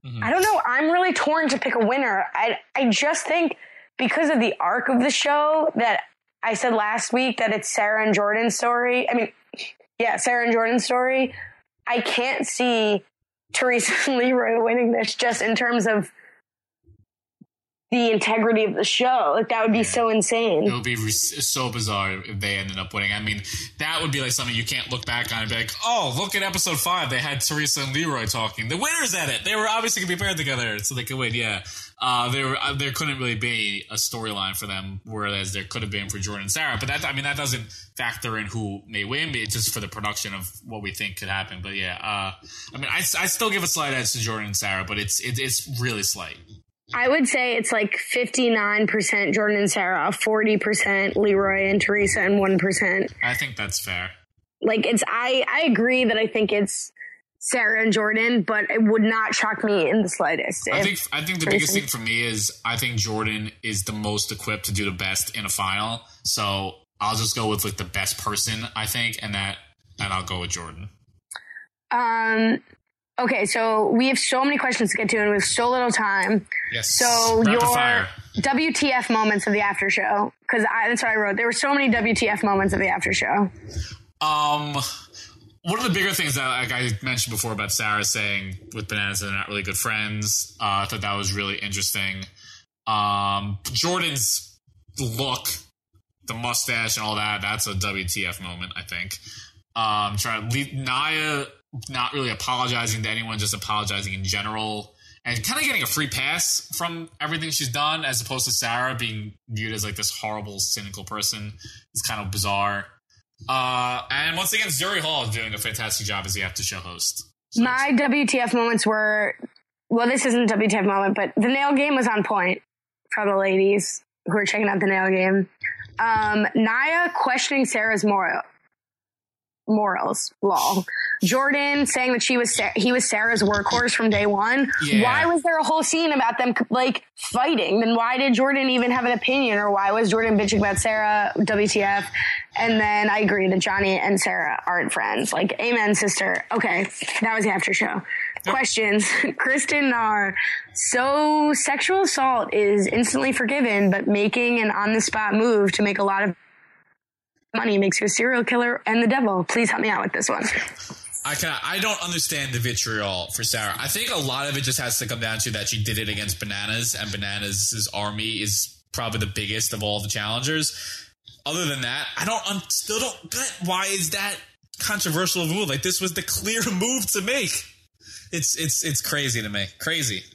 Mm-hmm. I don't know. I'm really torn to pick a winner. I I just think because of the arc of the show that I said last week that it's Sarah and Jordan's story. I mean, yeah, Sarah and Jordan's story. I can't see Teresa and Leroy winning this just in terms of the integrity of the show. Like, that would be yeah. so insane. It would be so bizarre if they ended up winning. I mean, that would be like something you can't look back on and be like, oh, look at episode five. They had Teresa and Leroy talking. The winners at it. They were obviously going to be paired together, so they could win. Yeah. Uh, there, uh, there couldn't really be a storyline for them, whereas there could have been for Jordan and Sarah. But that, I mean, that doesn't factor in who may win. It's just for the production of what we think could happen. But yeah, uh, I mean, I, I still give a slight edge to Jordan and Sarah, but it's it, it's really slight. I would say it's like fifty-nine percent Jordan and Sarah, forty percent Leroy and Teresa, and one percent. I think that's fair. Like, it's, I, I agree that I think it's Sarah and Jordan, but it would not shock me in the slightest. I think I think the Teresa. biggest thing for me is I think Jordan is the most equipped to do the best in a final. So I'll just go with like the best person, I think, and that, and I'll go with Jordan. Um. Okay, so we have so many questions to get to, and we have so little time. Yes. So Rapid your fire. W T F moments of the after show, because that's what I wrote. There were so many W T F moments of the after show. Um, one of the bigger things that, like I mentioned before about Sarah saying with Bananas they're not really good friends. Uh, I thought that was really interesting. Um, Jordan's look, the mustache, and all that—that's a W T F moment, I think. Um, trying to leave Nia. Not really apologizing to anyone, just apologizing in general, and kind of getting a free pass from everything she's done, as opposed to Sarah being viewed as like this horrible, cynical person. It's kind of bizarre. Uh, and once again, Zuri Hall is doing a fantastic job as the after show host. So My W T F moments were, well, this isn't a W T F moment, but the nail game was on point for the ladies who are checking out the nail game. Um, Nia questioning Sarah's moral. morals, lol. Jordan saying that she was he was Sarah's workhorse from day one. Yeah. Why was there a whole scene about them like fighting? Then why did Jordan even have an opinion, or why was Jordan bitching about Sarah? W T F? And then I agree that Johnny and Sarah aren't friends. Like, amen, sister. Okay, that was the after show. Yep. Questions. Kristen Nahr. So sexual assault is instantly forgiven, but making an on the spot move to make a lot of money makes you a serial killer and the devil. Please help me out with this one. I can I don't understand the vitriol for Sarah. I think a lot of it just has to come down to that she did it against Bananas, and Bananas' army is probably the biggest of all the challengers. Other than that, I don't I'm still don't get why is that controversial move? Like, this was the clear move to make. It's it's it's crazy to me. Crazy.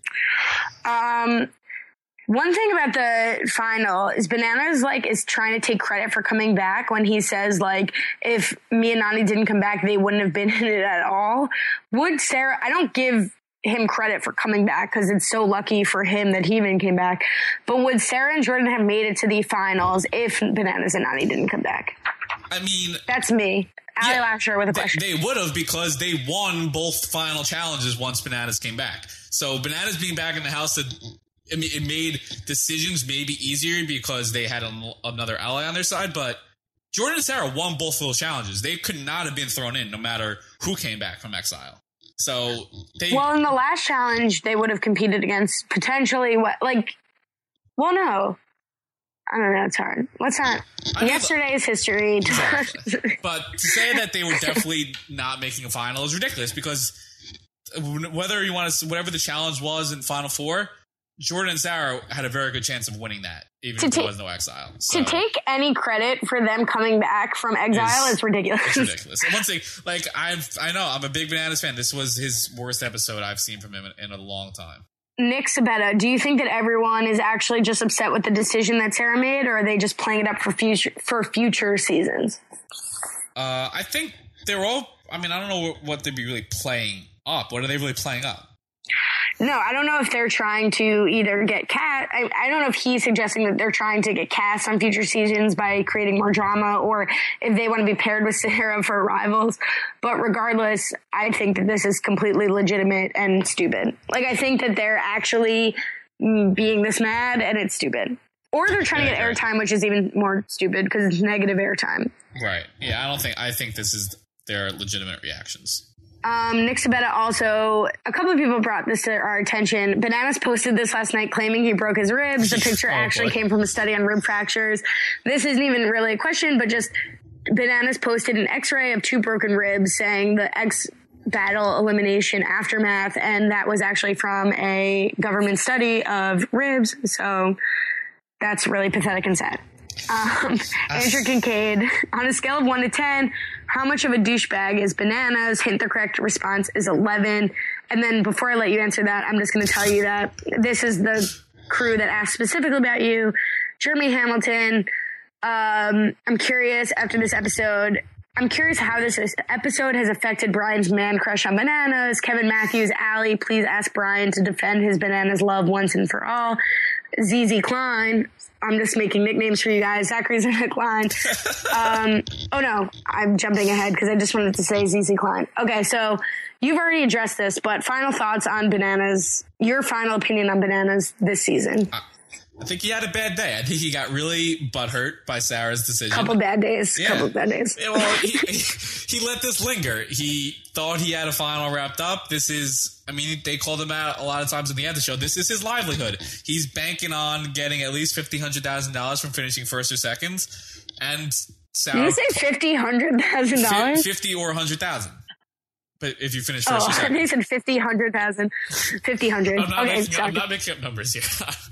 Um One thing about the final is Bananas like is trying to take credit for coming back when he says like if Mia and Nany didn't come back they wouldn't have been in it at all. Would Sarah? I don't give him credit for coming back because it's so lucky for him that he even came back. But would Sarah and Jordan have made it to the finals if Bananas and Nany didn't come back? I mean, that's me. Ali yeah, Lasher with a question. They, they would have because they won both final challenges once Bananas came back. So Bananas being back in the house that. I mean, it made decisions maybe easier because they had a, another ally on their side, but Jordan and Sarah won both of those challenges. They could not have been thrown in no matter who came back from exile. So they. Well, in the last challenge, they would have competed against potentially what, like, well, no. I don't know. It's hard. Let's not. Yesterday's the, history. Exactly. But to say that they were definitely not making a final is ridiculous because whether you want to, whatever the challenge was in Final Four, Jordan and Sarah had a very good chance of winning that, even to if there ta- was no exile. So, to take any credit for them coming back from exile is, is ridiculous. It's ridiculous. And one thing, like, I've, I know, I'm a big Bananas fan. This was his worst episode I've seen from him in, in a long time. Nick Sabetta, do you think that everyone is actually just upset with the decision that Sarah made, or are they just playing it up for future for future seasons? Uh, I think they're all, I mean, I don't know what, what they'd be really playing up. What are they really playing up? No, I don't know if they're trying to either get cast. I, I don't know if he's suggesting that they're trying to get cast on future seasons by creating more drama, or if they want to be paired with Sarah for rivals. But regardless, I think that this is completely legitimate and stupid. Like, I think that they're actually being this mad and it's stupid. Or they're trying yeah, to get right. airtime, which is even more stupid because it's negative airtime. Right. Yeah, I don't think, I think this is their legitimate reactions. Um, Nick Sabetta also, a couple of people brought this to our attention. Bananas posted this last night claiming he broke his ribs. The picture oh, actually boy. came from a study on rib fractures. This isn't even really a question, but just Bananas posted an x-ray of two broken ribs saying the X battle elimination aftermath, and that was actually from a government study of ribs. So that's really pathetic and sad. Um, Andrew Kincaid, on a scale of one to ten, how much of a douchebag is Bananas? Hint the correct response is eleven. And then before I let you answer that, I'm just going to tell you that this is the crew that asked specifically about you. Jeremy Hamilton, um, I'm curious after this episode, I'm curious how this episode has affected Brian's man crush on Bananas. Kevin Matthews, Allie, please ask Brian to defend his Bananas love once and for all. Z Z Klein, I'm just making nicknames for you guys. Zachary Klein. Um, oh no, I'm jumping ahead because I just wanted to say Z Z Klein. Okay, so you've already addressed this, but final thoughts on Bananas, your final opinion on Bananas this season. Uh, I think he had a bad day. I think he got really butthurt by Sarah's decision. Couple bad days. Yeah. Couple bad days. Yeah, well, he, he, he let this linger. He thought he had a final wrapped up. This is, I mean, they called him out a lot of times in the end of the show. This is his livelihood. He's banking on getting at least fifty thousand dollars, one hundred thousand dollars from finishing first or second. And Sarah. Did you say fifty thousand dollars, one hundred thousand dollars? fifty or one hundred thousand dollars. But if you finish oh, first or second. I said fifty, one hundred thousand. fifty, one hundred. I'm not, okay, making, I'm not making up numbers here.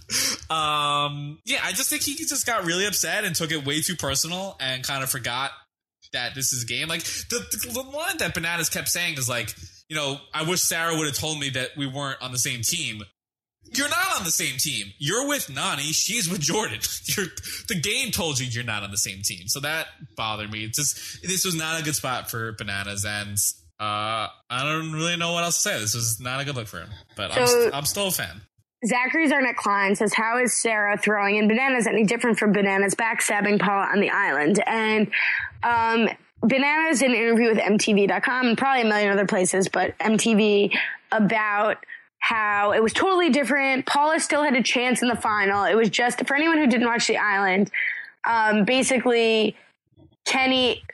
um, yeah, I just think he just got really upset and took it way too personal and kind of forgot that this is a game. Like, the, the, the line that Bananas kept saying is like, you know, I wish Sarah would have told me that we weren't on the same team. You're not on the same team. You're with Nany. She's with Jordan. You're, the game told you you're not on the same team. So that bothered me. It's just, this was not a good spot for Bananas, and Uh, I don't really know what else to say. This was not a good look for him, but so, I'm, st- I'm still a fan. Zachary Zarnett Klein says, how is Sarah throwing in Bananas any different from Bananas backstabbing Paula on the island? And um, Bananas in an interview with M T V dot com and probably a million other places, but M T V, about how it was totally different. Paula still had a chance in the final. It was just, for anyone who didn't watch the island, um, basically Kenny...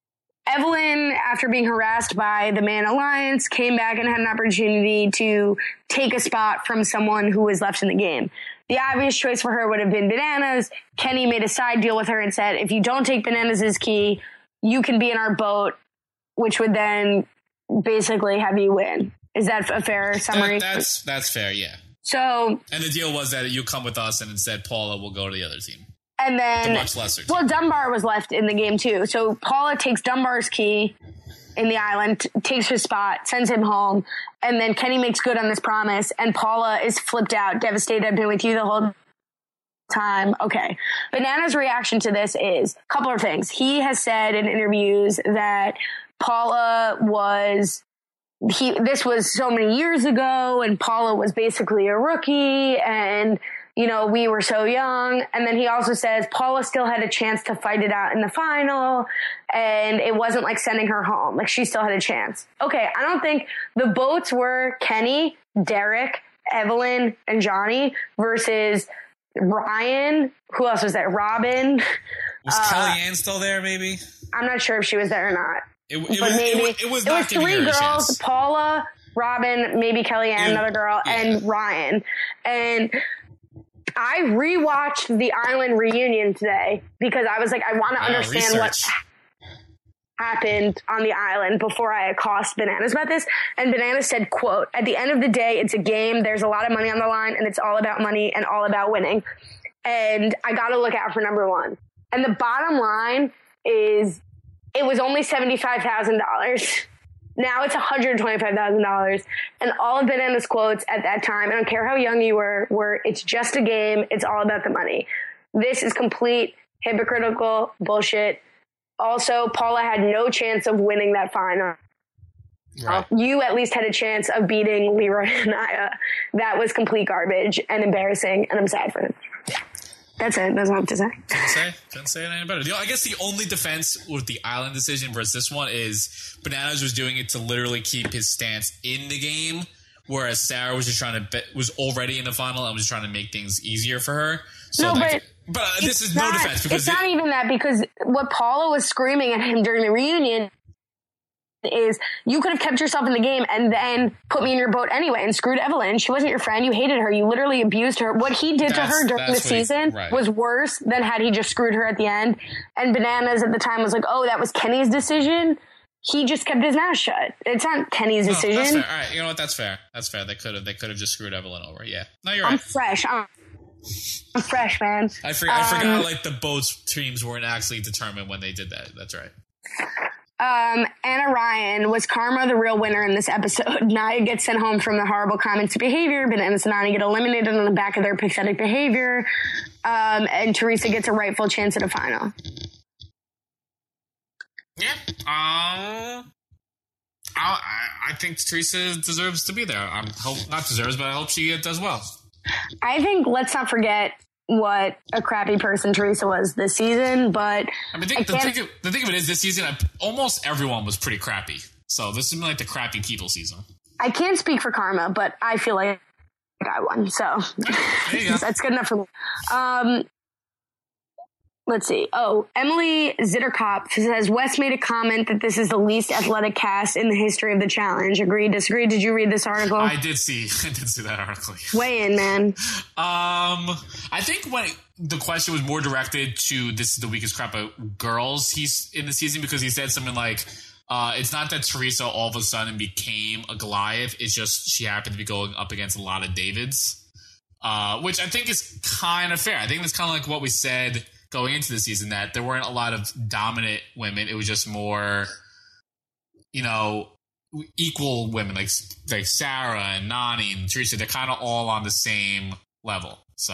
Evelyn, after being harassed by the Man Alliance, came back and had an opportunity to take a spot from someone who was left in the game. The obvious choice for her would have been Bananas. Kenny made a side deal with her and said, if you don't take Bananas' key, you can be in our boat, which would then basically have you win. Is that a fair summary? That, that's that's fair, yeah. So, and the deal was that you come with us, and instead Paula will go to the other team. And then, much lesser well, Dunbar was left in the game too. So Paula takes Dunbar's key in the island, t- takes his spot, sends him home, and then Kenny makes good on this promise, and Paula is flipped out, devastated. I've been with you the whole time. Okay. Bananas' reaction to this is a couple of things. He has said in interviews that Paula was... He, this was so many years ago, and Paula was basically a rookie, and you know, we were so young. And then he also says Paula still had a chance to fight it out in the final, and it wasn't like sending her home. Like, she still had a chance. Okay, I don't think the votes were Kenny, Derek, Evelyn, and Johnny versus Ryan. Who else was there? Robin. Was uh, Kellyanne still there, maybe? I'm not sure if she was there or not. It, it, was, maybe, it, it was it not was three girls, Paula, Robin, maybe Kellyanne, it, Mm. another girl, yeah. and Ryan. And I rewatched the Island reunion today because I was like, I want to Wow, understand research. what happened on the island before I accost Bananas about this. And Bananas said, quote, at the end of the day, it's a game. There's a lot of money on the line, and it's all about money and all about winning. And I got to look out for number one. And the bottom line is it was only seventy-five thousand dollars. Now it's one hundred twenty-five thousand dollars. And all of Bananas' quotes at that time, I don't care how young you were, were, it's just a game. It's all about the money. This is complete hypocritical bullshit. Also, Paula had no chance of winning that final. Right. You at least had a chance of beating Leroy and Naya. That was complete garbage and embarrassing, and I'm sad for him. That's it. That's all I have to say. Couldn't say. Couldn't say it any better. You know, I guess the only defense with the island decision versus this one is Bananas was doing it to literally keep his stance in the game, whereas Sarah was just trying to bet, was already in the final and was trying to make things easier for her. So no, that, but but uh, this is not, no defense because it's not it, even that, because what Paula was screaming at him during the reunion is you could have kept yourself in the game and then put me in your boat anyway and screwed Evelyn. She wasn't your friend. You hated her. You literally abused her. What he did That's- to her during the that's what he- season right. was worse than had he just screwed her at the end. And Bananas at the time was like, oh, that was Kenny's decision. He just kept his mouth shut. It's not Kenny's No, decision. that's fair. All right, you know what? That's fair. That's fair. They could have. They could have just screwed Evelyn over. Yeah. No, you're I'm right. fresh. I'm, I'm fresh, man. I, for, I Um, forgot. Like the boats teams weren't actually determined when they did that. That's right. Um, Anna Ryan was Karma the real winner in this episode. Nia gets sent home from the horrible comments and behavior. Bananas and Nani get eliminated on the back of their pathetic behavior. Um, and Teresa gets a rightful chance at a final. Yeah. Um, I, I think Teresa deserves to be there. I'm hope not deserves, but I hope she does well. I think let's not forget what a crappy person Teresa was this season, but I mean, the, I the, can't- thing, of- the thing of it is, this season, I, almost everyone was pretty crappy. So this is like the crappy people season. I can't speak for Karma, but I feel like I won, so There you go. that's good enough for me. Um, let's see. Oh, Emily Zitterkopf says Wes made a comment that this is the least athletic cast in the history of the challenge. Agree, disagree? Did you read this article? I did see, I did see that article. Weigh in, man. Um, I think when the question was more directed to this is the weakest crop of girls he's in the season, because he said something like, uh, it's not that Teresa all of a sudden became a Goliath. It's just she happened to be going up against a lot of Davids, uh, which I think is kind of fair. I think that's kind of like what we said going into the season, that there weren't a lot of dominant women. It was just more, you know, equal women like like Sarah and Nani and Teresa. They're kind of all on the same level. So,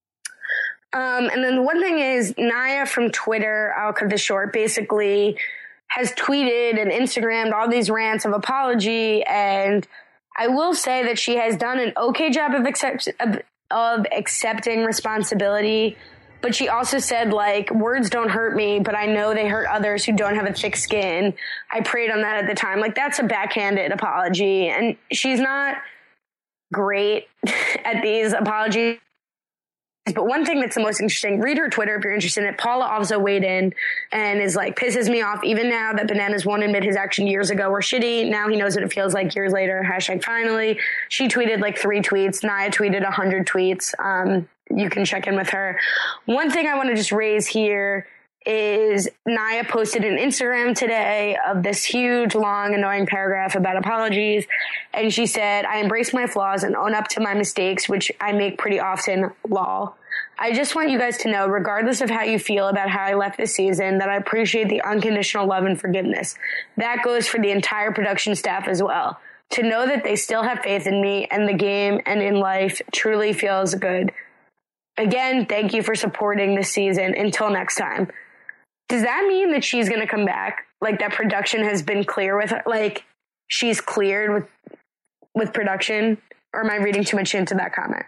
Um, and then the one thing is, Naya from Twitter, I'll cut this short, basically has tweeted and Instagrammed all these rants of apology. And I will say that she has done an okay job of, accept, of, of accepting responsibility. But she also said, like, words don't hurt me, but I know they hurt others who don't have a thick skin. I prayed on that at the time. Like, that's a backhanded apology. And she's not great at these apologies. But one thing that's the most interesting, read her Twitter if you're interested in it. Paula also weighed in and is like, pisses me off even now that Bananas won't admit his action years ago were shitty. Now he knows what it feels like years later. Hashtag finally. She tweeted like three tweets. Naya tweeted a hundred tweets. Um, you can check in with her. One thing I want to just raise here is Naya posted an Instagram today of this huge, long, annoying paragraph about apologies. And she said, I embrace my flaws and own up to my mistakes, which I make pretty often, lol. I just want you guys to know, regardless of how you feel about how I left this season, that I appreciate the unconditional love and forgiveness. That goes for the entire production staff as well. To know that they still have faith in me and the game and in life truly feels good. Again, thank you for supporting this season. Until next time. Does that mean that she's going to come back? Like that production has been clear with her? Like she's cleared with with production? Or am I reading too much into that comment?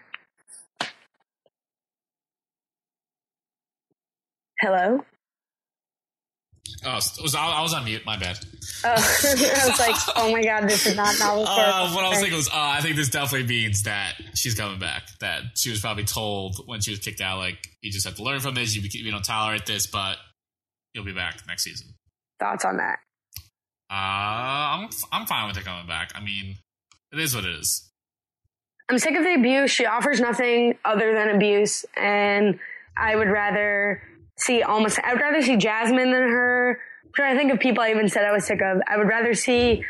Hello? oh, it was, I was on mute. My bad. Oh, I was like, oh my God, this is not novel. Uh, what I was thinking was, uh, I think this definitely means that she's coming back. That she was probably told when she was kicked out, like, you just have to learn from this. You, you don't tolerate this, but you'll be back next season. Thoughts on that? Uh, I'm I'm fine with her coming back. I mean, it is what it is. I'm sick of the abuse. She offers nothing other than abuse, and I would rather see almost. I would rather see Jasmine than her. I'm trying to think of people I even said I was sick of. I would rather see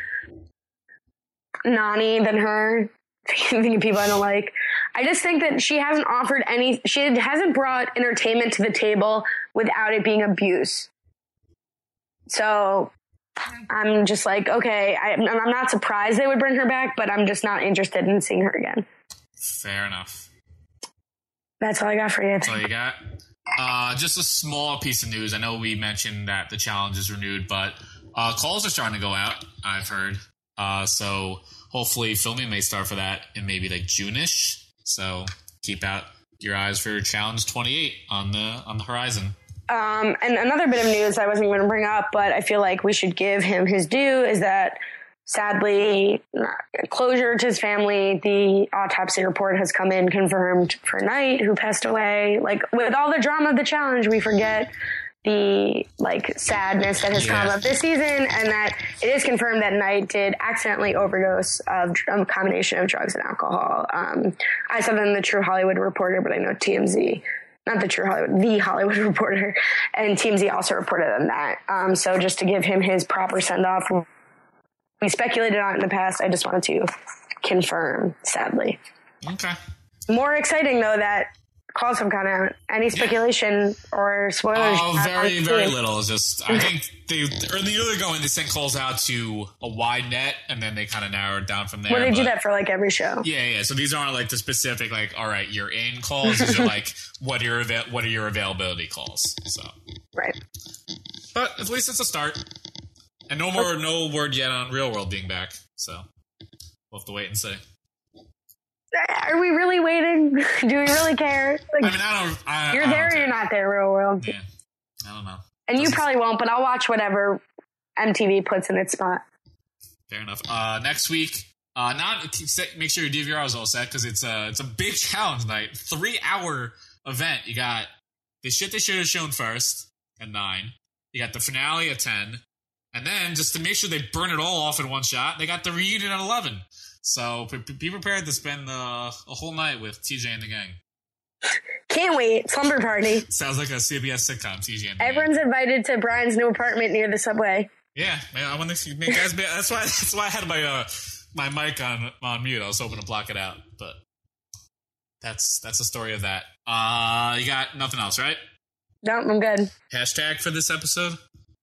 Nani than her. Thinking of people I don't like. I just think that she hasn't offered any. She hasn't brought entertainment to the table without it being abuse. So I'm just like, okay, I, I'm not surprised they would bring her back, but I'm just not interested in seeing her again. Fair enough. That's all I got for you. That's all you got. Uh, just a small piece of news. I know we mentioned that the challenge is renewed, but uh, calls are starting to go out, I've heard. Uh, so hopefully filming may start for that in maybe like June-ish. So keep out your eyes for challenge twenty-eight on the on the horizon. Um, and another bit of news I wasn't going to bring up, but I feel like we should give him his due, is that sadly, closure to his family. The autopsy report has come in confirmed for Knight, who passed away. Like, with all the drama of the challenge, we forget the like sadness that has Yeah. come up this season, and that it is confirmed that Knight did accidentally overdose of a combination of drugs and alcohol. Um, I saw that in the True Hollywood Reporter, but I know T M Z, not the True Hollywood, the Hollywood Reporter, and T M Z also reported on that. Um, so just to give him his proper send off, we speculated on it in the past. I just wanted to confirm, sadly. Okay. More exciting though that calls have gone out. Any speculation or spoilers? Oh, you have very, on very team? little. It's just, I think they, or the other going, they sent calls out to a wide net, and then they kind of narrowed down from there. Well, they do but- that for like every show. Yeah, yeah. So these aren't like the specific, like, all right, you're in calls. These are like, what are your ava- what are your availability calls? So, Right. but at least it's a start. And no more, no word yet on Real World being back. So we'll have to wait and see. Are we really waiting? Do we really care? Like, I mean, I don't. I, you're I don't there or care. you're not there, Real World. Yeah, I don't know. And you Doesn't- probably won't, but I'll watch whatever M T V puts in its spot. Fair enough. Uh, next week, uh, not set, make sure your D V R is all set because it's a it's a big challenge night, three hour event. You got the shit they should have shown first at nine. You got the finale at ten, and then just to make sure they burn it all off in one shot, they got the reunion at eleven. So p- p- be prepared to spend uh, a whole night with T J and the gang. Can't wait. Slumber party. Sounds like a C B S sitcom. T J and the Everyone's gang. invited to Brian's new apartment near the subway. Yeah, man. I wonder if you make guys. Be, that's why. That's why I had my uh, my mic on on mute. I was hoping to block it out, but that's that's the story of that. Uh, you got nothing else, right? No, I'm good. Hashtag for this episode.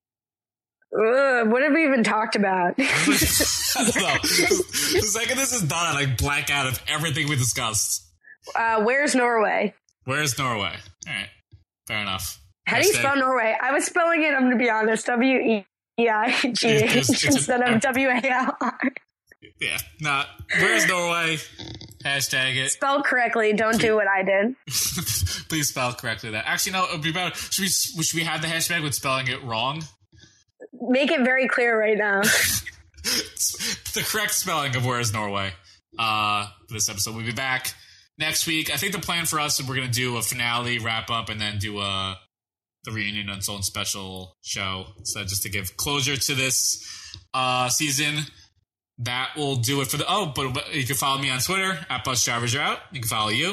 Ugh, what have we even talked about? I don't know. The second this is done, I like black out of everything we discussed. uh, where's Norway? Where's Norway? All right, fair enough. How do you Hashtag- spell Norway? I was spelling it, I'm going to be honest, W E I G It's- H it's a- instead of W A L R. Yeah, not. Where's Norway? Hashtag it. Spelled correctly. Don't do what I did. Please spell correctly. That actually no. It would be better. Should we? Should we have the hashtag with spelling it wrong? Make it very clear right now. The correct spelling of Where's Norway. Uh, for this episode, we'll be back next week. I think the plan for us is we're gonna do a finale wrap up and then do a the reunion on its own special show. So just to give closure to this uh, season. That will do it for the. Oh, but, but you can follow me on Twitter at Bus Drivers Are Out. You can follow you.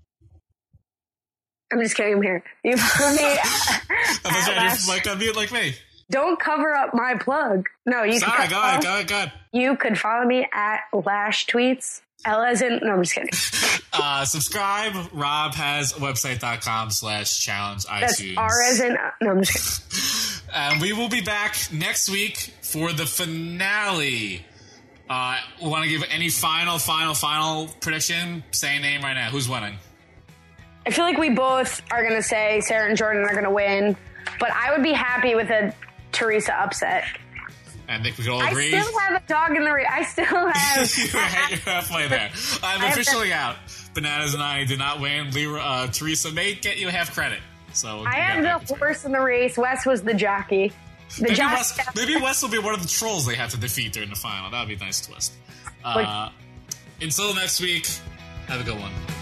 I'm just kidding. I'm here. You follow me. I at was trying Lash- to like unmute like me. Don't cover up my plug. No, you Sorry, can go ahead, go ahead, go ahead. You could follow me at Lash Tweets. L as in. No, I'm just kidding. Uh, subscribe. Rob has website.com slash challenge That's iTunes. R as in. No, I'm just kidding. And we will be back next week for the finale. Uh, want to give any final, final, final prediction? Say a name right now. Who's winning? I feel like we both are going to say Sarah and Jordan are going to win, but I would be happy with a Teresa upset. I think we can all I agree. still have a dog in the ring. I still have. you're, you're halfway there. I'm I have officially out. Bananas and I did not win. Lyra, uh, Teresa may get you half credit. So I have the horse in the race. Wes was the jockey. The Maybe jockey. Wes, maybe Wes will be one of the trolls they have to defeat during the final. That would be a nice twist. Uh, until next week, have a good one.